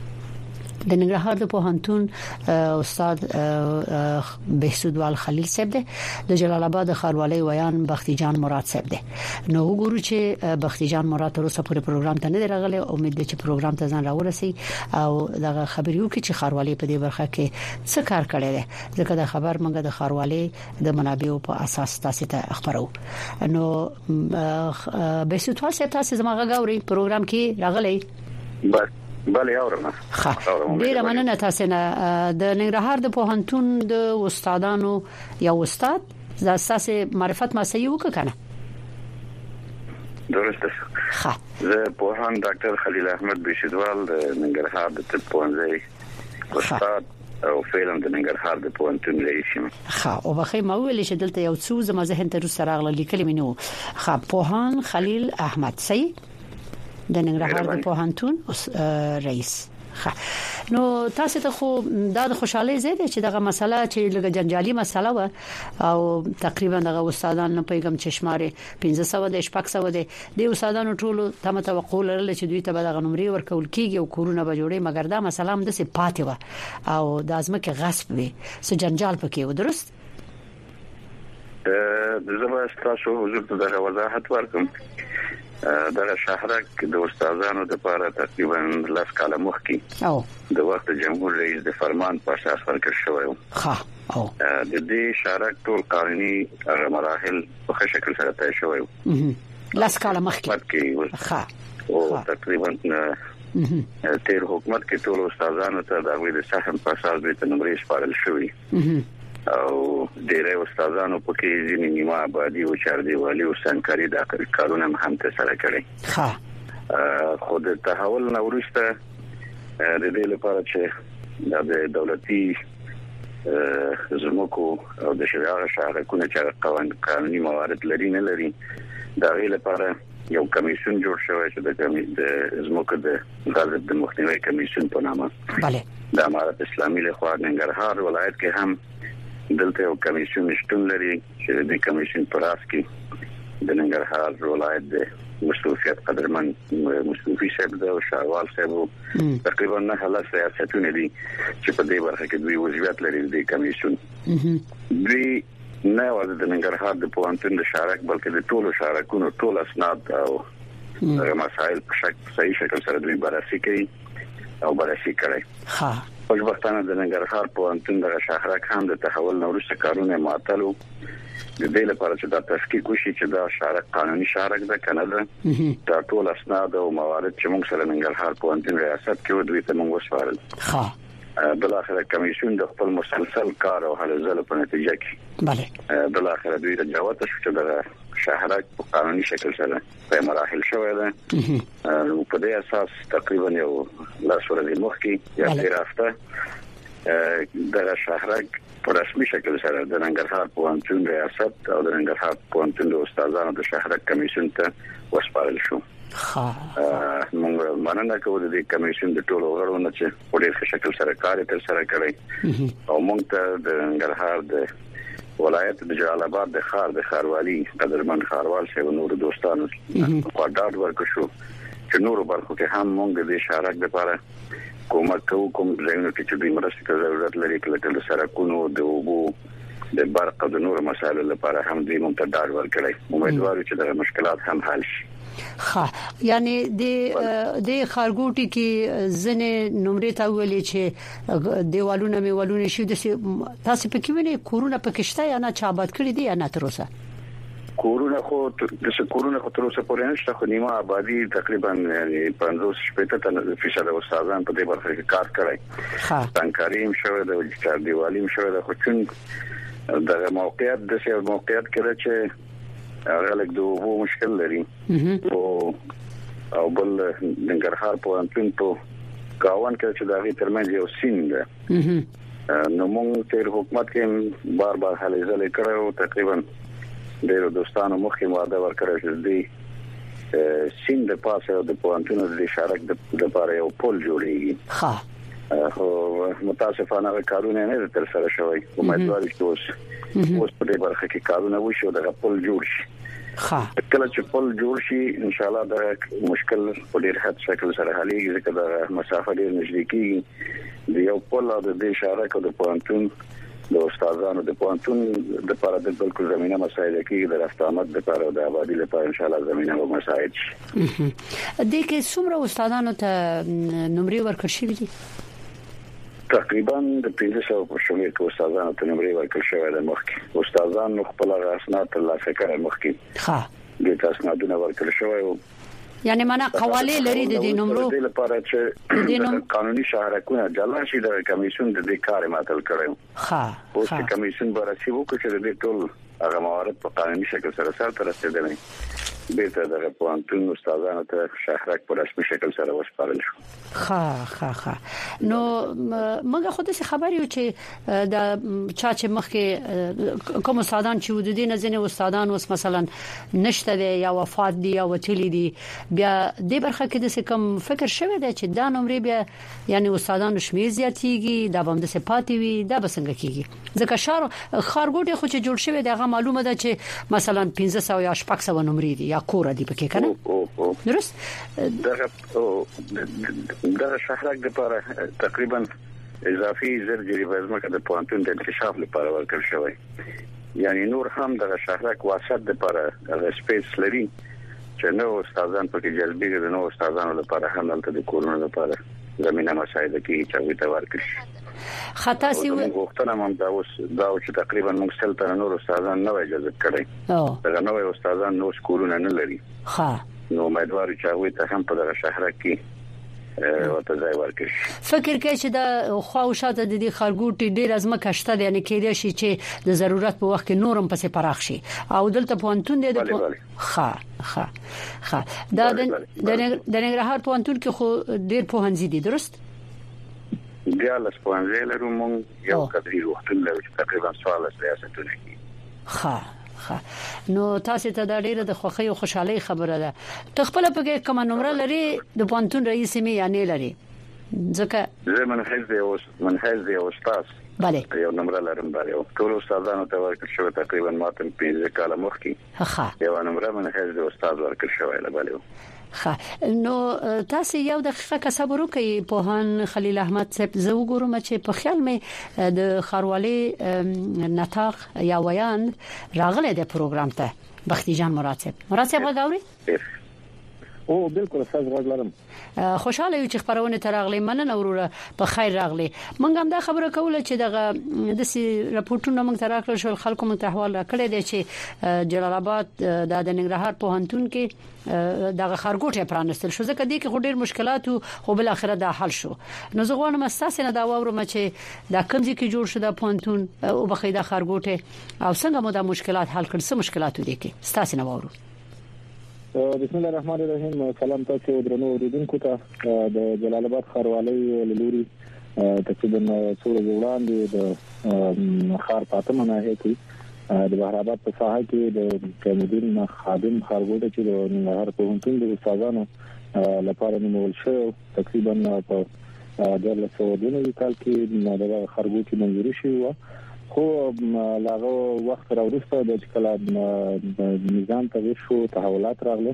د ننګرهار د پوهنتون استاد بهسودوال خلیل صاحب دی د جلال آباد ښاروالۍ ویان بختي جان مراد صاحب دی. نو وګورو چې بختي جان مراد تر اوسه پورې پروګرام ته نه راغلی امید ده چې پروګرام ته ځان راورسي او دغه خبريو کې چې ښاروالۍ په دې برخه کې څه کار کړی دی ځکه د خبر منګه د ښاروالۍ د منابعو په اساس تاسو ته خبرو. نو بهسودوال صاحب تاسو زموږ غاوري پروګرام کې راغلی بس بله اورم. ډیره مننه تاسو نه د ننګرهار د پوهنتون د استادانو یا استاد د اساس معرفت ما صحیح وکړه درسته. ښه زه پوهان ډاکټر خلیل احمد بهسودوال د ننګرهار د طب پوهنځي استاد او فعلا د ننګرهار د پوهنتون رئیس یم. ښه او بخیر ما ویل چې دلته یو څو زما ذهن ته سره راغله لیکل مې نو. ښه پوهان خلیل احمد صحیح د ننګرهار د پوهنتون رئیس. نو تاسو ته خو دا د خوشحالي زیاده چې دغه مسله چې لږه جنجالي مسله و او تقریبا دغه استادانو پیغام چشماره پنځه سوه د شپږ سوه د استادانو ټولو تم توقع لرل چې دوی ته به دغه نمرې ورکول کیږي او کورونه به جوړي مګر دا مسله هم د سي پاتې و او د ازمکه غصب وي څه جنجال پکې و. درست زه به تاسو حضور ته د وضاحت ورکوم. دغه شهرک د استادانو لپاره تقریبا لاس کاله مخکې او د وخت جمهور رئیس د فرمان په اساس ورکړ شوی و. ها او د دې شهرک ټول قانوني مراحل په ښه شکل سره طی شوی و. لاس کاله مخکې ها او تقریبا تیر حکومت کې ټول استادانو ته د ویل سهم په اساس به نمرې سپارل شوی او ډېر استادانو پکې ځینې نیمه آبادی او چاردیوالي او سنکاري د کارونه هم ترسره کړي. ها خو د تحول نورسته د دې لپاره چې د دولتي زموږ او د شریعه شهرکونه چې قوانین قانوني موارد لري نه لري دا غي لپاره یو کمیسیون جوړ شوی چې د کمیسیون د زموږ د غلط د مخنیوي کمیسیون په نامه bale د امارت اسلامي له خوا ننګرهار ولایت کې هم دلته یو کمیسیون شتون لري چې د کمیسیون پر اساس کې د ننګرهار ولایت د مسؤلیت قدرمن مسؤلیت صاحب د شاوال صاحب تقریبا نه هله سیاستونه دي چې په دې برخه کې دوی وضعیت لري د کمیسیون دوی نه واده د ننګرهار د پوهنتون د شارک بلکې د ټولو شارکونو ټول اسناد او مسائل په شک صحیح شکل سره دوی بررسي کوي او بررسي کوي. ها خوشبختانه د ننګرهار پوهنتون د شهرک هم د تحول نورسته کارونه معطلو د دې لپاره چې دا تحقیق وشي چې دا شارک قانوني شارک ده کنه ده دا ټول اسناد او موارد چې موږ سره ننګرهار پوهنتون ریاست کې دوی ته موږ وسپارل. ها بل اخر کمیسیون د خپل مسلسل کار او هلو ځل په نتیجه کې bale بل اخر دوی د جواب شو چې د شهرک په قانوني شکل سره په مراحل شوی ده او په دې اساس تقریبا یو لاس ورځې مخکې یا تیر هفته د شهرک په رسمي شکل سره د ننګرهار پوهنتون ریاست او د ننګرهار پوهنتون د استادانو د شهرک کمیسیون ته وسپارل شو. ها موږ مننه کوو د دې کمیسیون د ټولو غړو نه چې په ډېر شکل سره کار تر سره کړی او موږ ته د ننګرهار د ولایت د جلال آباد د خار د خاروالي قدرمن خاروال شه نور دوستانو په ډاډ ورکړو چې نور برخو کې هم موږ د شهرک لپاره کومک کوو کوم ځایونه کې چې د مرستې ته ضرورت لري کله د سرکونو د اوبو د برق د نور مسایلو لپاره هم دوی موږ ته ډاډ ورکړي امیدوارو چې د مشکلات هم حل شي. ها یعنی د د خارګوټي کې ځنه نمرې ته ویلې چې دیوالونه میوالونه شي د تاسو په کې ویني کورونه پکشته یا نه چابات کړی دي یا نه تر اوسه کورونه خو د کورونه خو تر اوسه پورې نشته خو نیمه آبادی تقریبا پنځوس شپږ فیصد استادان په دې برخه کې کار کوي. ها تنکاریم شوی د وجټار دیوالیم شوی د خو چون د موقعیت د سیاسي موقعیت کې چې غلط د وو مشکل لري او او بل ننګرهار پوهنتون په گاوان کې چې دا غي ترمنځ یو سین ده نو موږ تر حکومت کې بار بار هلې ځلې کړو تقریبا ډېر دوستانو مخکې وعده ورکړه چې د سین د پاسه د پوهنتون د شارک د لپاره یو پل جوړیږي. ها خو متاسفانه کارونه نه تر سره شوی امیدوارم چې اوس اوس په دې برخه کې کارونه وشي د پل جوړ شي. ها کله چې پل جوړ شي ان شاء الله دا مشکل په ډېر حد شکل سره حلېږي ځکه د مسافه ډېر نږدې کیږي د یو پل د دې شارک د پوهنتون د استادانو د پوهنتون د لپاره د بالکل زمينه مسایل کې د راستامت لپاره او د آبادی لپاره ان شاء الله زمينه او مسایل د کې څومره استادانو ته نمرې ورکړل شوې دي تقریبا د پنځه سوه په شمېر کې استادانو ته نمرې ورکړل شوې ده مخکې استادانو خپل اسناد ترلاسه کړل مخکې ها د اسنادونه ورکړل شوې یعنی معنا قواله لري د دې نمبر د لپاره چې قانوني شهرکونه جلا شي د کمیسیون د دې کار ماتل کړو. ها اوس چې کمیسیون بررسي وکړي چې د ټول هغه موارد په قانوني شکل سره سره رسیدلي بیرته د پوهنتون استادانو ته شهرک په رسمي شکل سره وسپارل شو. ها ها ها نو موږ خو د خبرې یو چې د چا چې مخکې کوم استادان چې ود دي نه ځنه استادان اوس مثلا نشته دي یا وفات دي یا وتلی دي بیا د برخه کې د کوم فکر شوی دی چې دا نمرې بیا یعنی استادانو شمیر زیاتېږي دا به د صفاتي وي دا به څنګه کیږي ځکه شهر خارګوټي خو چې جوړ شوی دی هغه معلومه ده چې مثلا پنځه سوه یا شپږ سوه نمرې دي یا کور دی پکې کنه درست دغه دغه شهرک د لپاره تقریبا اضافي زر جریبه زمکه د پوهنتون د انکشاف لپاره ورکړل شوی یعنی نور هم دغه شهرک واسط د لپاره د سپیس لري چې نو استادان پکې جلبي د نو استادانو لپاره هم دلته د کورونو لپاره زمينه مساعده کې چې وي ورکړي خطا سی وختونه هم دا اوس دا چې تقریبا موږ سل تر نور استادان نه اجازه کړی دا نو استادان نو سکولونه نه لري ها نو امیدوارو چې وي ته هم په دغه شهر کې ورته ځای ورکړي. فکر کوي چې د خواوشاته د دې خارګوټي ډیر ازمه کشته دي، یعنی کېدای شي چې د ضرورت په وخت کې نورم پسې پراخ شي او دلته پوهنتون دی د ښه ښه ښه دا د ننګرهار پوهنتون کې خو ډیر پوهنځي دي، درست؟ بیا لاس پوهنځي لرو مونږ یو کډري وخت لرو چې تقریبا څوارلس ریاستونه کې. ښه نو تاسو ته دا ډیره د خوښۍ او خوشحالي خبره ده. تخپل په کې کوم نمبر لري د پوهنتون رئیس می یانې لري؟ ځکه زه منحیز دی او منحیز دی او استاد bale یو نمبر لرم باندې او ټول استادانو ته ورکړ شو تقریبا ماته پنځه کاله مخکې. ښه یو نمبر منحیز دی استاد ورکړ شو له bale. ښه نو تاسو یو دقیقه کسب وکړئ پوهان خلیل احمد صاحب، زه وګورم چې په خیال مې د خاروالي نطاق یا ویان راغله د پروګرام ته بختي جان مراد صاحب. مراد صاحب غاوري او بالکل ساز غوړم. خوشاله یو چې خبرونه ترغلي مننه وروره په خیر راغلي. مونږ هم دا خبره کوله چې دغه د سي راپورټونه مونږ تراکل شو خلکو متحول کړي دي چې جلال آباد د ننګرهار پوهنتون کې دغه خارګوټه پرانستل شو، ځکه دې کې ډېر مشکلات خو بل اخره دا حل شو. نو زه غواړم اساسا نه دا وورم چې دا کوم ځای کې جوړ شو د پوهنتون او بخیده خارګوټه او څنګه مو دا مشکلات حل کړل، څه مشکلات دي کې ستاسو نه وورو. بسم الله الرحمن الرحیم. سلام تاسو درنو اوریدونکو ته. د جلال آباد خاروالي لوري تقریبا څو ورځې وړاندې د خار پاتمه نه کې د بهر آباد په ساحه کې د کمدین خادم خارګوټه چې د ننګرهار پوهنتون د استادانو لپاره نیول شو تقریبا په د لسو دنیوي کال کې د خارګوټي منځوري شو، خو لاغه وخت راوړسته د کله نظام ته شو تحولات راغله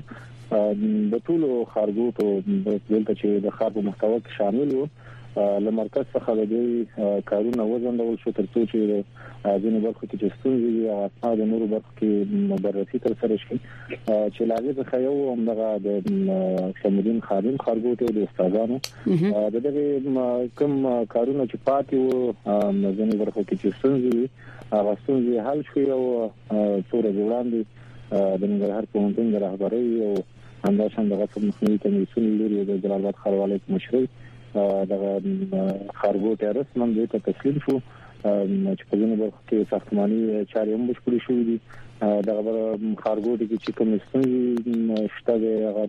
د ټول خارګوټو دلته چې د خار په محتوا کې شامل وو لمرکز څخه د دې کارونه وزندول شو ترڅو چې ځینې برخو کې چې ستونزې او د نورو برخو کې بررسي تر سره شي چې لاغه څخه یو همدغه د شمولین خادم خارګوټو د استادانو د دې کوم کارونه چې پاتې وو ځینې برخو کې چې ستونزې هغه ستونزې حل شوې او څوره وړاندې د ننګرهار پوهنتون د رهبرۍ او همداشان دغه مخنیوي کمیسیون لري د جلال آباد خاروالي مشري دغه خارګوټه رسماً د تسلیم شو چې په دې برخه کې ساختماني چارې هم بشپړې شوې دي. دغه خارګوټه کې چې کوم ستونزې شته هغه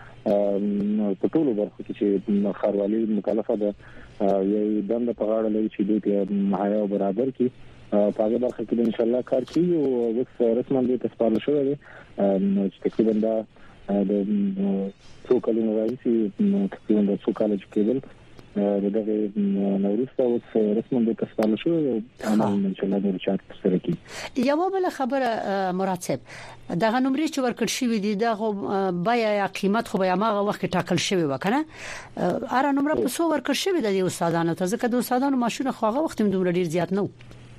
د په ټولو برخو کې چې خاروالي مکلفه ده یو دند په غاړه لري چې دوی معیا او برابر کې په هغه برخه کې ان شاء الله کار کوي او وس رسماً د تسپارل شوې دي چې تقریبا دا د څو کلونو راځي تقریبا د څو کال چې کېدل دغه نورسته اوس رسماً د تسپارل شوې او عمل ان شاء الله د چارت سره کې. یو بل خبره مراد صاحب، دغه نمرې چې ورکړ شوې دي دغه بیا یا قیمت خو بیا ماغه وخت ټاکل شوی وکنه اره نمرې په څو ورکړ شوې د استادانو ته، ځکه د استادانو ماشونه خو هغه وخت دومره ډیر زیات نه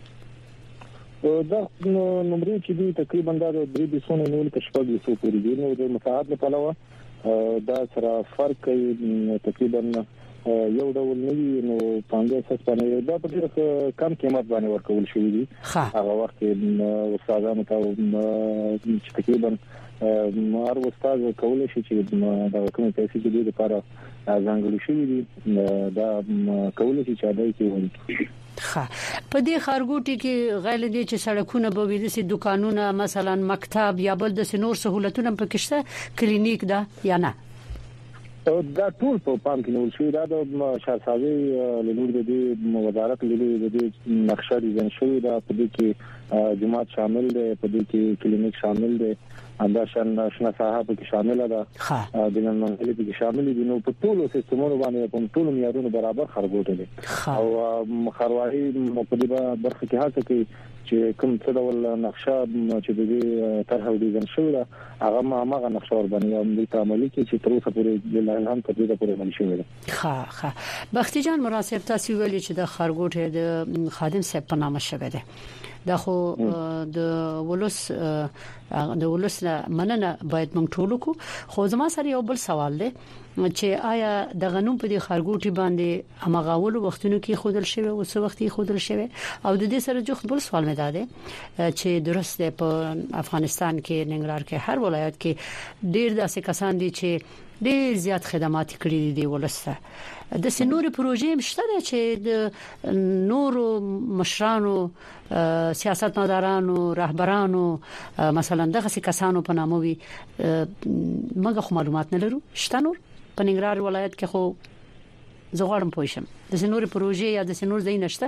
دا نمرې چې دوی تقریبا د درې بيسونه نیول کښپږ یو پورې دي. نو د مساعد په علاوه دا سره فرق کوي تقریبا یو ډول نوی نو پنځه اساس باندې دا په ډېر کم قیمت باندې ورکول شوی دي. هغه وخت استادانو ته تقریبا هر استاد کولای شي چې دا کومه پیسې چې د لپاره ځانګړي شوی دي دا کولای شي چې ادای کوي. ښه په دې خارګوټي کې غیر دې چې سړکونه به وي د دکانونه مثلا مکتب یا بل د نور سہولتونه په کښته کلینیک ده یا نه؟ دا ټول په پام کې نیول شوی دا د شهرسازي لور د دې وزارت لوري د دې نقشه ډیزاین شوی دا په دې کې جماعت شامل دی، په دې کې کلینیک شامل دی، انداشن شنه صاحب کې شامل ده، د نن منځلي کې شامل دي. نو په ټولو سیستمونو باندې په ټولو معیارونو برابر خرګوټه دي او خروالي په دې برخه کې هڅه کوي چې کوم څه ډول نقشه چې د دې طرح ډیزاین شوی ده هغه ما هغه نقشه ور باندې عملي عملي کې چې تر اوسه پورې د اعلان په دې پورې باندې شوی ده. ښه ښه بختي جان مناسب تاسو ویلي چې د خرګوټه د خادم صاحب په نامه شوی ده، دا خو د ولوس د ولوس مننه باید موږ ټول کو. خو زما سره یو بل سوال دی چې آیا د غنوم په دې خارګوټي باندې امغاول وختونو کې خودل شوی او څو وخت خودل شوی او د دې سره جوخت بل سوال مې داده چې درسته په افغانستان کې ننګرهار کې هر ولایت کې ډیر داسې کسان دي چې ډېر زیات خدمات کړی دي ولسته د سنوري پروژې مشته چې د نورو مشرانو سیاستمدارانو رهبرانو مثلا دغه کسانو په نامه وي مګه خو معلومات نه لرو شته نور په ننګرهار ولایت کې خو زغړم پوښم د سنوري پروژې یا د سنور ځای نشته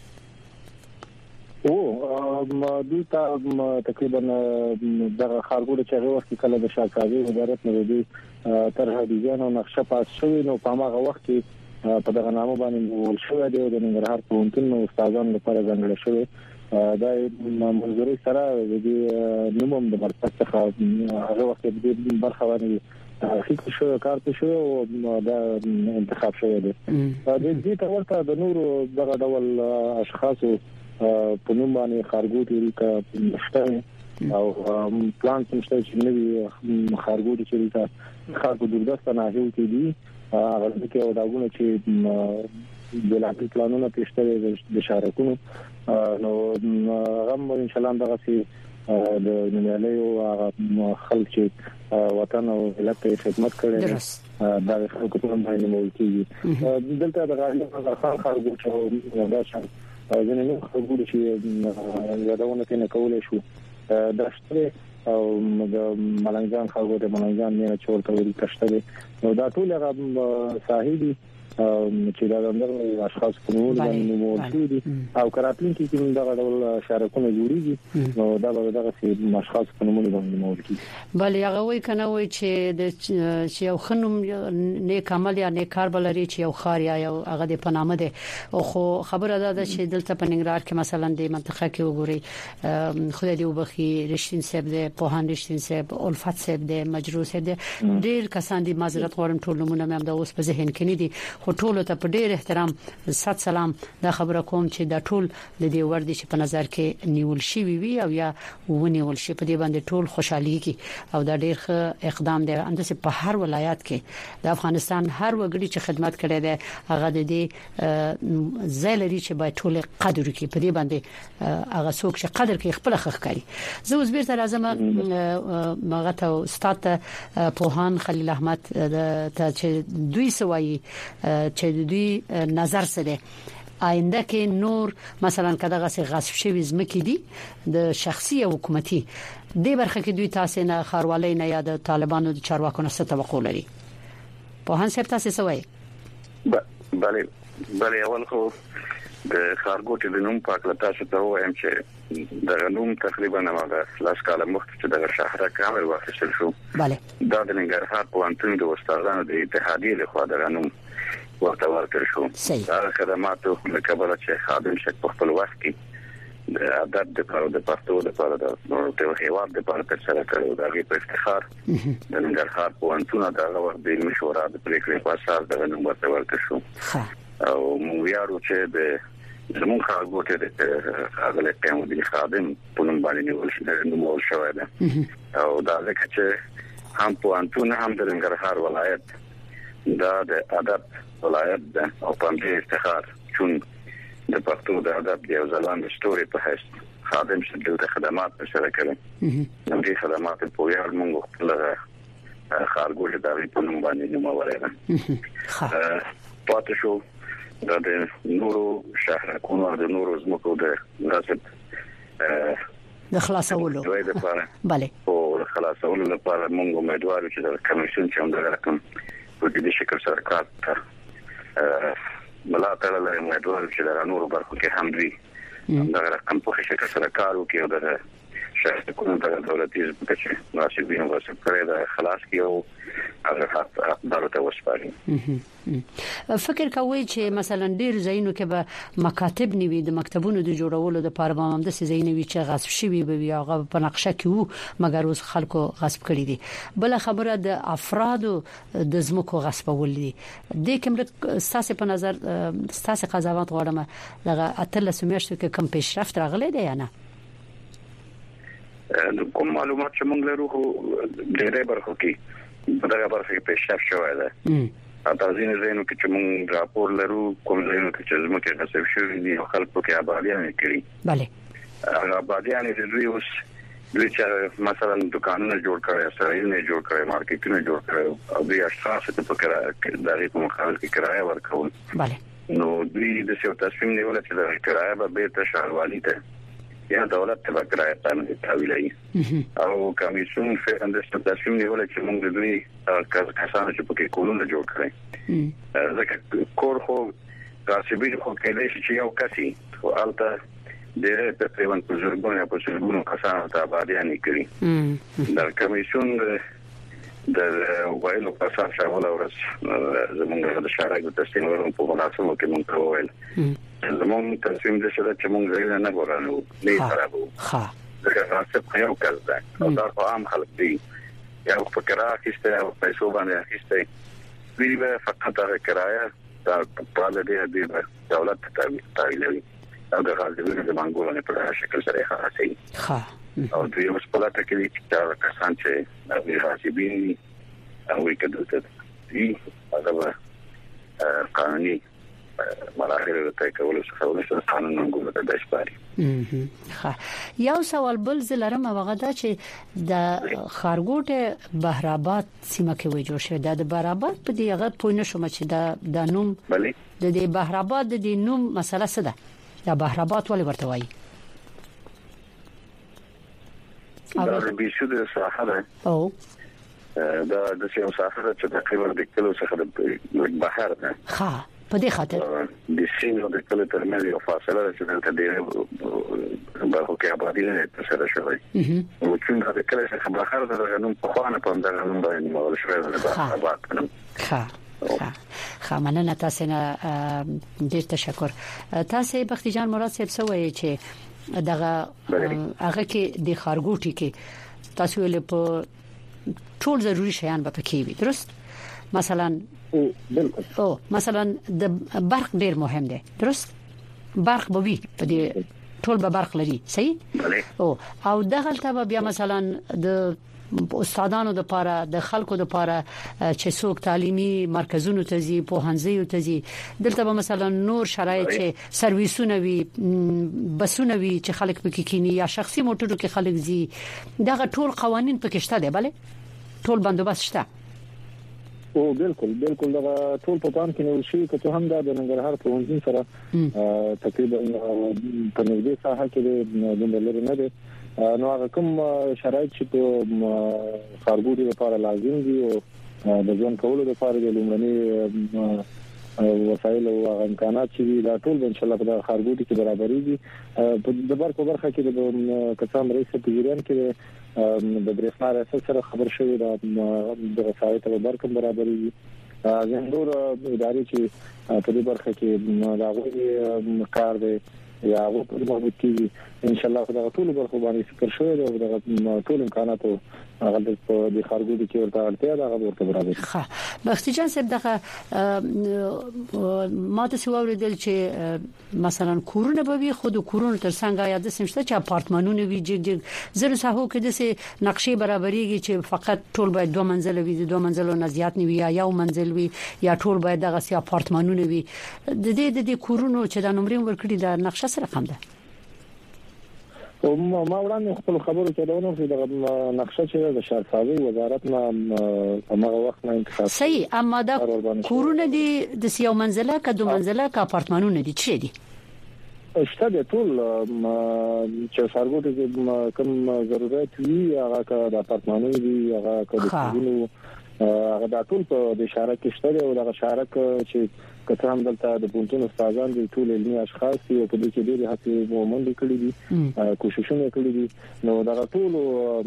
او دلته تقریبا دغه خارګوړ چې هغه وخت کله د شاکاوي وزارت نه دی طرح ډیزاین او نقشه پاس شوی نو په هغه وخت کې په دغه نامه باندې ول شوی دی د ننګرهار پوهنتون نو استادانو لپاره ځانګړی شوی دا منځوري سره د نوموم د مرکز څخه هغه وخت د برخه باندې فکر شو کار شو او دا انتخاب شوی دی د دې ته ورته د نورو دغه ډول اشخاصو په نوم باندې خارګوټ لري کا او پلان څنګه چې نوی خارګوټ چې لري خارګوټ دردسته نه هیوي دي هغه کې او داونه چې د لاټي پلانونه پېشته د شارکونو نو غم ان شاء الله دغه سي د نړیوالو خلک چې وطن او ملت ته خدمت کړي دا خلکو په باندې مولتي دلته د غاړي خان خارګوټ او دا شان ځنه نو خبرې چې یادونه کنه کولای شو دا شته او د ملنګان خلکو د ملنګان نه چورته وري کشته نو دا ټول هغه صاحبي چې دا د اشخاص په نوم باندې موجود او کراتلین کې کوم دغه ډول شارکونه جوړیږي نو دا به دغه سي اشخاص په نوم باندې موجود بل هغه وای کنه وای چې د چې یو خنوم نیک عمل یا نیک کار بلري چې یو خار یا یو هغه د پنامه ده او خو خبره ده چې دلته په ننګرهار کې مثلا د منطقه کې وګوري خدای دې وبخي رښتین صاحب ده پوهان رښتین صاحب الفت صاحب ده مجروح صاحب ده ډیر کسان دي معذرت غواړم ټول نمونه مې هم د اوس په ذهن کې نه دي خو ټول ته په ډیر احترام ست سلام دا خبره کوم چې دا ټول د دې وردی چې په نظر کې نیول شي وي او یا ونیول شي په دې باندې ټول خوشحالي کی او دا ډیر ښه اقدام دی اندسه په هر ولایت کې د افغانستان هر وګړي چې خدمت کړي دی هغه د دې زلري چې باید ټول قدر کوي په دې باندې هغه څوک چې قدر کوي خپل خخ کوي زه اوس بیرته راځم ماغه ته استاد پوهان خلیل احمد ته چې دوی سوایي چې دوی نظر سره آینده کې نور مثلا کداغه سي غصب شوی زمکې دي د شخصي او حکومتي د برخه کې دوی تاسو نه خاروالۍ نه یا د طالبانو د چارواکو نه څه توقع لري په هان سپ تاسو سوای بله بله اول خو د خارګوټ د نوم په اړه تاسو ته وایم چې د نوم تقریبا هغه لاس کاله مخکې چې د شهر کامل واخیستل شو bale دا د ننګرهار پوهنتون د استادانو د اتحادیې له خوا د نوم ورته ورکړ شو دا خدماتو د کبره چې خادم شک په خپل وخت کې د ادب د کارو د پښتو د کارو د نورو هیواد د پاره تر سره کړو دا غي په افتخار د ننګرهار پوهنتون د غوړ د مشوره د پریکړې په اساس د نوم ورته ورکړ شو او مو یارو چې د زمون خارګوټه د هغه له د خادم په نوم باندې نیول شو نو مول شو دا او دا ځکه چې هم پوهنتون هم د ننګرهار ولایت دا د ادب ولایت ده او په دې افتخار چون د پښتو د ادب د ځلان ستوري په هیڅ خادم چې د خدمات په سره کوي نو دې خدمات په یار موږ خپل خارګوټه د په نوم باندې نوم ورغله پاتې شو د نورو شهرکونو د نورو زمکو د غصب د خلاصولو bale او خلاصولو لپاره موږ امیدوار چې د کمیشن چې هم د رقم په دې شکل سره کار ملاتړ لري امیدوار چې د نورو برخو کې هم دوی دا رقم په شکل سره کار وکړي او د شخص کوم د دولتي ځمکه چې ناشبین وسه کړی د خلاص کیو هغه حق دارته وسپاري فکر کوي چې مثلا ډیر زینو کې به مکاتب نیوي د مکتبونو د جوړولو د پاره هم د زینوي چې غصب شوی به وي هغه په نقشه کې وو مګر اوس خلکو غصب کړی دي بل خبره د افرادو د زمکو غصبول دي د کوم اساس په نظر اساس قضاوت غواړم دغه اتل سمیشت کې کم پیشرفت راغلی دی یا نه کوم معلومات چې موږ لرو ډېرې برخو کې په دغه برخه کې پیشرفت شوی دی دا ځینې ځینو کې چې موږ راپور لرو کوم ځینو کې چې زموږ غصب شوی دي خلکو کې آبادیان کړي bale آبادیان د دوی اوس چې مثلا دکانونه جوړ کړي سړیونه جوړ کړي مارکیټونه جوړ کړي او د اشخاص ته په کرایه دغه په مقابل کې کرایه ورکول bale نو دوی د څه تصمیم نیول چې د کرایه به بیرته شهروالي ته یا دولت ته کرایه باندې تحویلوي او کمیسیون فعلا د څه تصمیم نیول چې موږ د دوی کسانو چې په کې کولونه جوړ کړي ځکه کور خو راسبي خو کېدای شي چې یو کسي خو البته ډېر په تقریبا په زرګونو په زرګونو کسانو ته آبادیان کړي د کمیسیون د وایلو په اساس شامل اورس زمونږ د شارع د تصمیم ورو په مناسبه کې مونږ ته وویل زمونږ تصمیم د شته چې مونږ زه نه ګورانو نه خرابو ها ځکه تاسو یو کال ده او دا عام خلک دي یا په کرایه کې او پیسو باندې اخیسته وی به فقط هغه کرایه دا په لاره دی دولت ته تابع او د غالبونو د منګولونو په شکل سره خاصي ها او د یو سپلاته کې چې کسان چې د غالبین او کېدو ته دی هغه قانوني مراحل ته کول څه څه قانون منګولو ته دښپاري ها یو سوال بل زلرم هغه دا چې د خارګوټ بهرآباد سیمه کې وي جوړ شوی د بهرآباد په دې هغه پوینه شوم چې د د نوم د دې بهرآباد د دې نوم مسله څه ده یا بهرآباد ولې ورته وایي دا به شو د ساحه ده او دا د څه مسافر چې تقریبا د کلو څخه د بهر ده ها په دې خاطر د سینو د کلو ترمنځ یو فاصله چې دلته ډېر به خو کې آبادی نه تر شوی او چې د کلو څخه بهر ده نو په خوانه په اندازه نو باندې مول شوی ده آباد ها خامنه تاسو نه ډیر تشکر تاسو بختي جان مراد صاحب سوې چې دغه هغه کې د خارګوټي کې تاسو ول په ټول ضروري شیان به پکې وي درست مثلا او مثلا د برق ډیر مهم دی درست برق به وي په دې ټول به برق لري صحیح او او دغه ته بیا مثلا د استادانو د پاره د خلکو د پاره چې څوک تعلیمي مرکزونو ته زی په هنځیو ته زی دلته به مثلا نور شرایط چې سرویسونه وي بسونه وي چې خلک پکې کینی یا شخصي موټرو کې خلک زی دغه ټول قوانين پکې شته دی bale ټول بندوبست شته او بالکل بالکل دا ټول په پام کې نیول شي چې هم دا د ننګرهار په ونځین سره تقریبا په نږدې ساحه کې د لري نه دي نو هغه کوم شرایط چې په خارګوټي لپاره لازم دي او د ځان کولو لپاره د لومړني وسایل او امکانات چې دا ټول ان شاء الله په خارګوټي کې برابرېږي د برق په برخه کې د کسان رئیس په جریان کې د برېښنا ریاست سره خبر شوی دا د وسایل په برخه برابرېږي زندور ادارې چې په دې برخه کې راغلي کار دی یا هغه په مربوط کی ان شاء الله خدای ټول برخو باندې فکر شوی او د ټول امکاناتو هغه د خارګوټي کې ورته اړتیا ده هغه ورته برابر ښه بختي جان صاحب دغه ماته سو اوریدل چې مثلا کورونه به وي خود کورونه تر څنګه یاد سمشته چې اپارتمانونه وي جګ جګ زره ساحو کې د سه نقشې برابرېږي چې فقط ټول باید دوه منزل وي دوه منزل نه زیات نه وي یا یو منزل وي یا ټول باید دغه سه اپارتمانونه وي د دې د کورونو چې د نمبر ورکړي د نقشه سره کوم ده او ما وړاندې خپل خبرو کې دا نو چې د نقشه چې د شهرسازي وزارت نه هغه وخت نه انتخاب صحیح اما دا کورونه دي د یو منزله که دوه منزله که اپارتمانونه دي چې دي شته د ټول چې خارګوټي کوم ضرورت وي هغه که د اپارتمانونو دي هغه که د کورونو هغه د ټول په د اشاره کې شته او د اشاره چې کته هم دلته د پونتون استادان د ټول علمي اشخاص او په دې کې ډېر هڅې ومنډي کړې دي کوششونه کړې دي نو دا ټول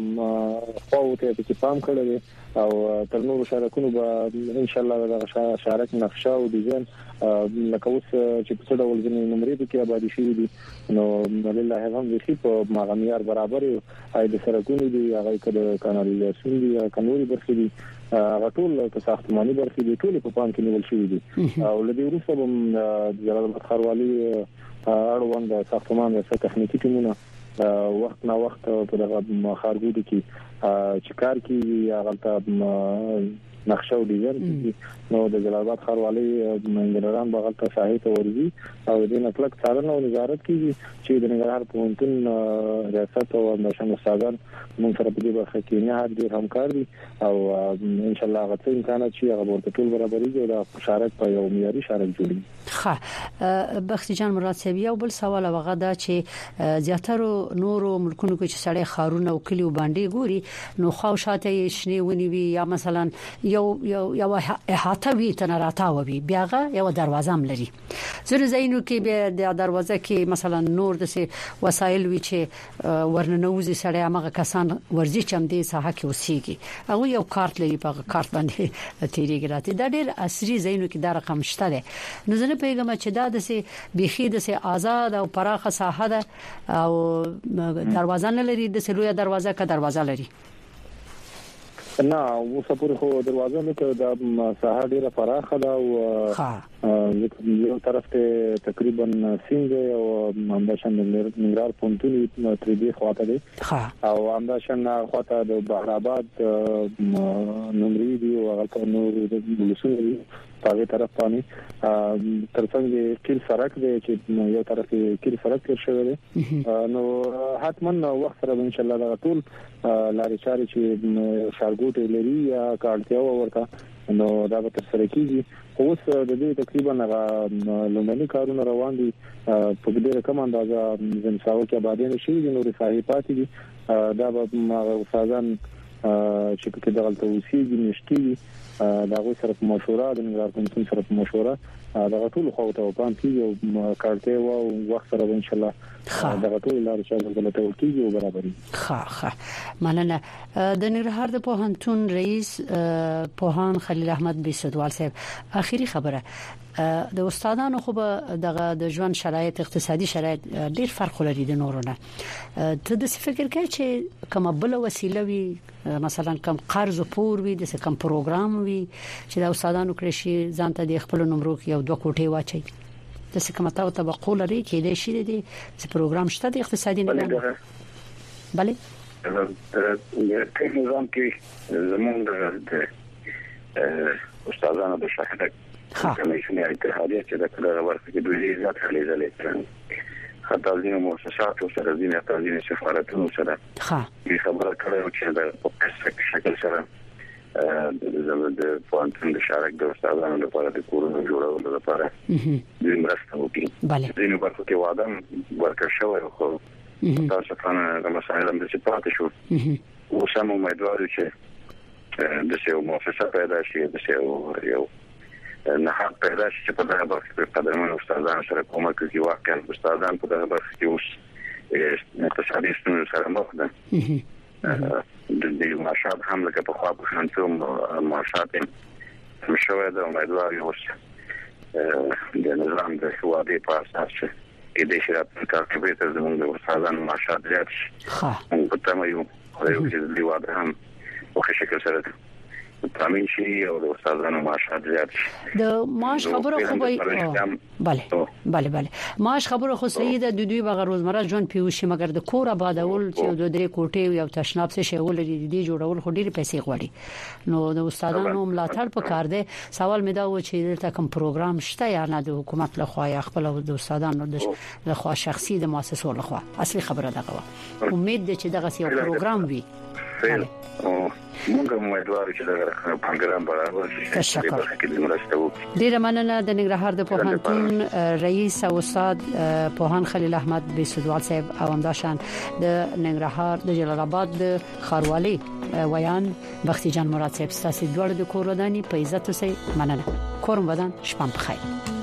خو ته چې پام کړل او تر نورو شارکونو به ان شاء الله دا شارک نقشه او ډیزاین لکه اوس چې په څه ډول ځنې نمرې کې آبادی شي دي نو لله هم د خې په مغاميار برابر او د سرکونو دي هغه کده کانالیزاسیون دي قانوني برخې دي هغه ټول په ساختماني برخې دي ټول په پام کې نیول شوی دي او لدی وروسته هم د جلال آباد ښاروالي اړوند ساختمان د تخنیکی ټیمونه وخت نه وخت په دغه خارګوټي کې چې کار کوي هغه ته نقشه او ډیزاین نو د جلال آباد ښاروالۍ منځلاران بغل ته ساحې ته ورځي او د نقلک څارنه او نظارت کوي چې د ننګرهار پوهنتون ریاست او نشم استادان موږ سره په دې برخه کې نه هر ډیر همکار دي او ان شاء الله غوښتل امکانات چې هغه ورته ټول برابرۍ او د مشارکت په یو معیاري شارک جوړي. ښه بختي جان مراد صاحب یو بل سوال هغه دا چې زیاتره نورو ملکونو کې چې سړی خارونه او کلیو باندې ګوري نو خو شاته شنه ونی وي یا مثلا یو یو یو احاطه وي تنراتا وي بیاغه یو دروازه هم لري زره زینو کې به د دروازه کې مثلا نور د وسایل وی چې ورننوزي سړی هغه کسان ورزي چم دي ساحه کې اوسېږي هغه یو کارت لري په کارت باندې تیریږي راته دا ډېر عصري زینو کې دا رقم شته ده نو زه نه پیغام چې دا د سي بيخي د سي آزاد او پراخه ساحه ده او دروازه نه لري د سلویا دروازه کا دروازه لري نه اوسه پورې خو دروازه نه کې د ساحه ډیره فراخه ده او یو طرف ته تقریبا سیند او همداشان د ننګرهار پونتونی تر دې خواته دی او همداشان خواته د بحر آباد نمرې دی او هغه نور د بلوسون په طرف باندې ترڅنګ کیل سرک دی چې یو طرف کیل سرک تر شوی دی نو حتمن وخت سره ان شاء الله دا ټول لارې چارې چې شارګوټ لري یا کارتیا ورته نو دا به تر سره کیږي اوس د دې تقریبا لومړني کارونه روان دي په ډېر کم اندازه زمساو کې آبادی نشي نو رسایي پاتې دي دا به استادان چې په دغه توسيږي نشټي دا غو سره په مشوره د نظر پنځم سره په مشوره دا ټول خو ته پام کیږي او کارته او وخت سره ان شاء الله دا ټول لار چې د ته ورکیږي او برابرۍ ښه ښه مننه د ننګرهار د پوهنتون رئیس پوهان خلیل احمد بیسدوال صاحب اخیری خبره د استادانو خو دغه د ژوند شرایط اقتصادي شرایط ډیر فرق لري د نورونه ته د فکر کوي چې کومه بل وسیله وي مثلا کوم قرض پور وي د کوم پروګرام وي چې د استادانو کړی شي ځان ته د خپل نمبر کې یو دوه کوټې واچي د کومه تاو طبقه لري کې د شي دي چې پروګرام شته د اقتصادي نه بله د نظام کې زمونږ د استادانو د شهادت کمیشن اتحادیه چې د کلره ورته کې دوی زیات خلې زلې کړن حتی ځینې مؤسسات او سره ځینې ځینې سفارتونو سره ها دې خبره کړو چې د په شکل سره د پوهنتون د شارک د استادانو لپاره د کورونو جوړولو لپاره د مرسته وکړي ځینې برخو کې وعده ورکړ شوی خو تاسو څنګه د مسایلو د صفات شو او سم امیدوار چې د څه مؤسسه پیدا شي د څه یو نه حق پیدا شي چې په دغه برخه کې قدمونه استادان سره کومک کوي واقعا استادان په دغه برخه کې اوس اقتصادي ستونزې سره مخ دي د دې معاشات هم لکه په خوا په خنثوم معاشات مشوه د امیدوار اوس د نظام د شوادي په اساس کې د شرایط په کې به زموږ د استادانو معاشات زیات شي په تمه یو خو یو چې د واده هم په شکل سره تامین شي او د استادانو معاشات زیات شي د معاش خبره خو به bale bale bale معاش خبره خو صحیح ده د دوی بغیر روزمره ژوند پیوشي مګر د کور آبادول چې د درې کوټې یو تشناب څه شی ولري د جوړول خو ډېر پیسې غواړي نو د استادانو ملاتړ په کار دی سوال مې دا و چې دلته کوم پروګرام شته یا نه د حکومت له خوا یا خپل د استادانو د خوا شخصي د مؤسسو له خوا اصلي خبره ده غوا امید ده چې دغه یو پروګرام وي موږ امیدوار چې دا پروګرام برابر شي تشکر ډیر مننه د ننګرهار د پوهنتون رئیس او استاد پوهان خلیل احمد بیسدوال صاحب او همداشان د ننګرهار د جلال آباد د ښاروالۍ ویان بختي جان مراد صاحب ستاسو دوړ د کورودانی په عزت سره مننه کورم بدن شپه بخیر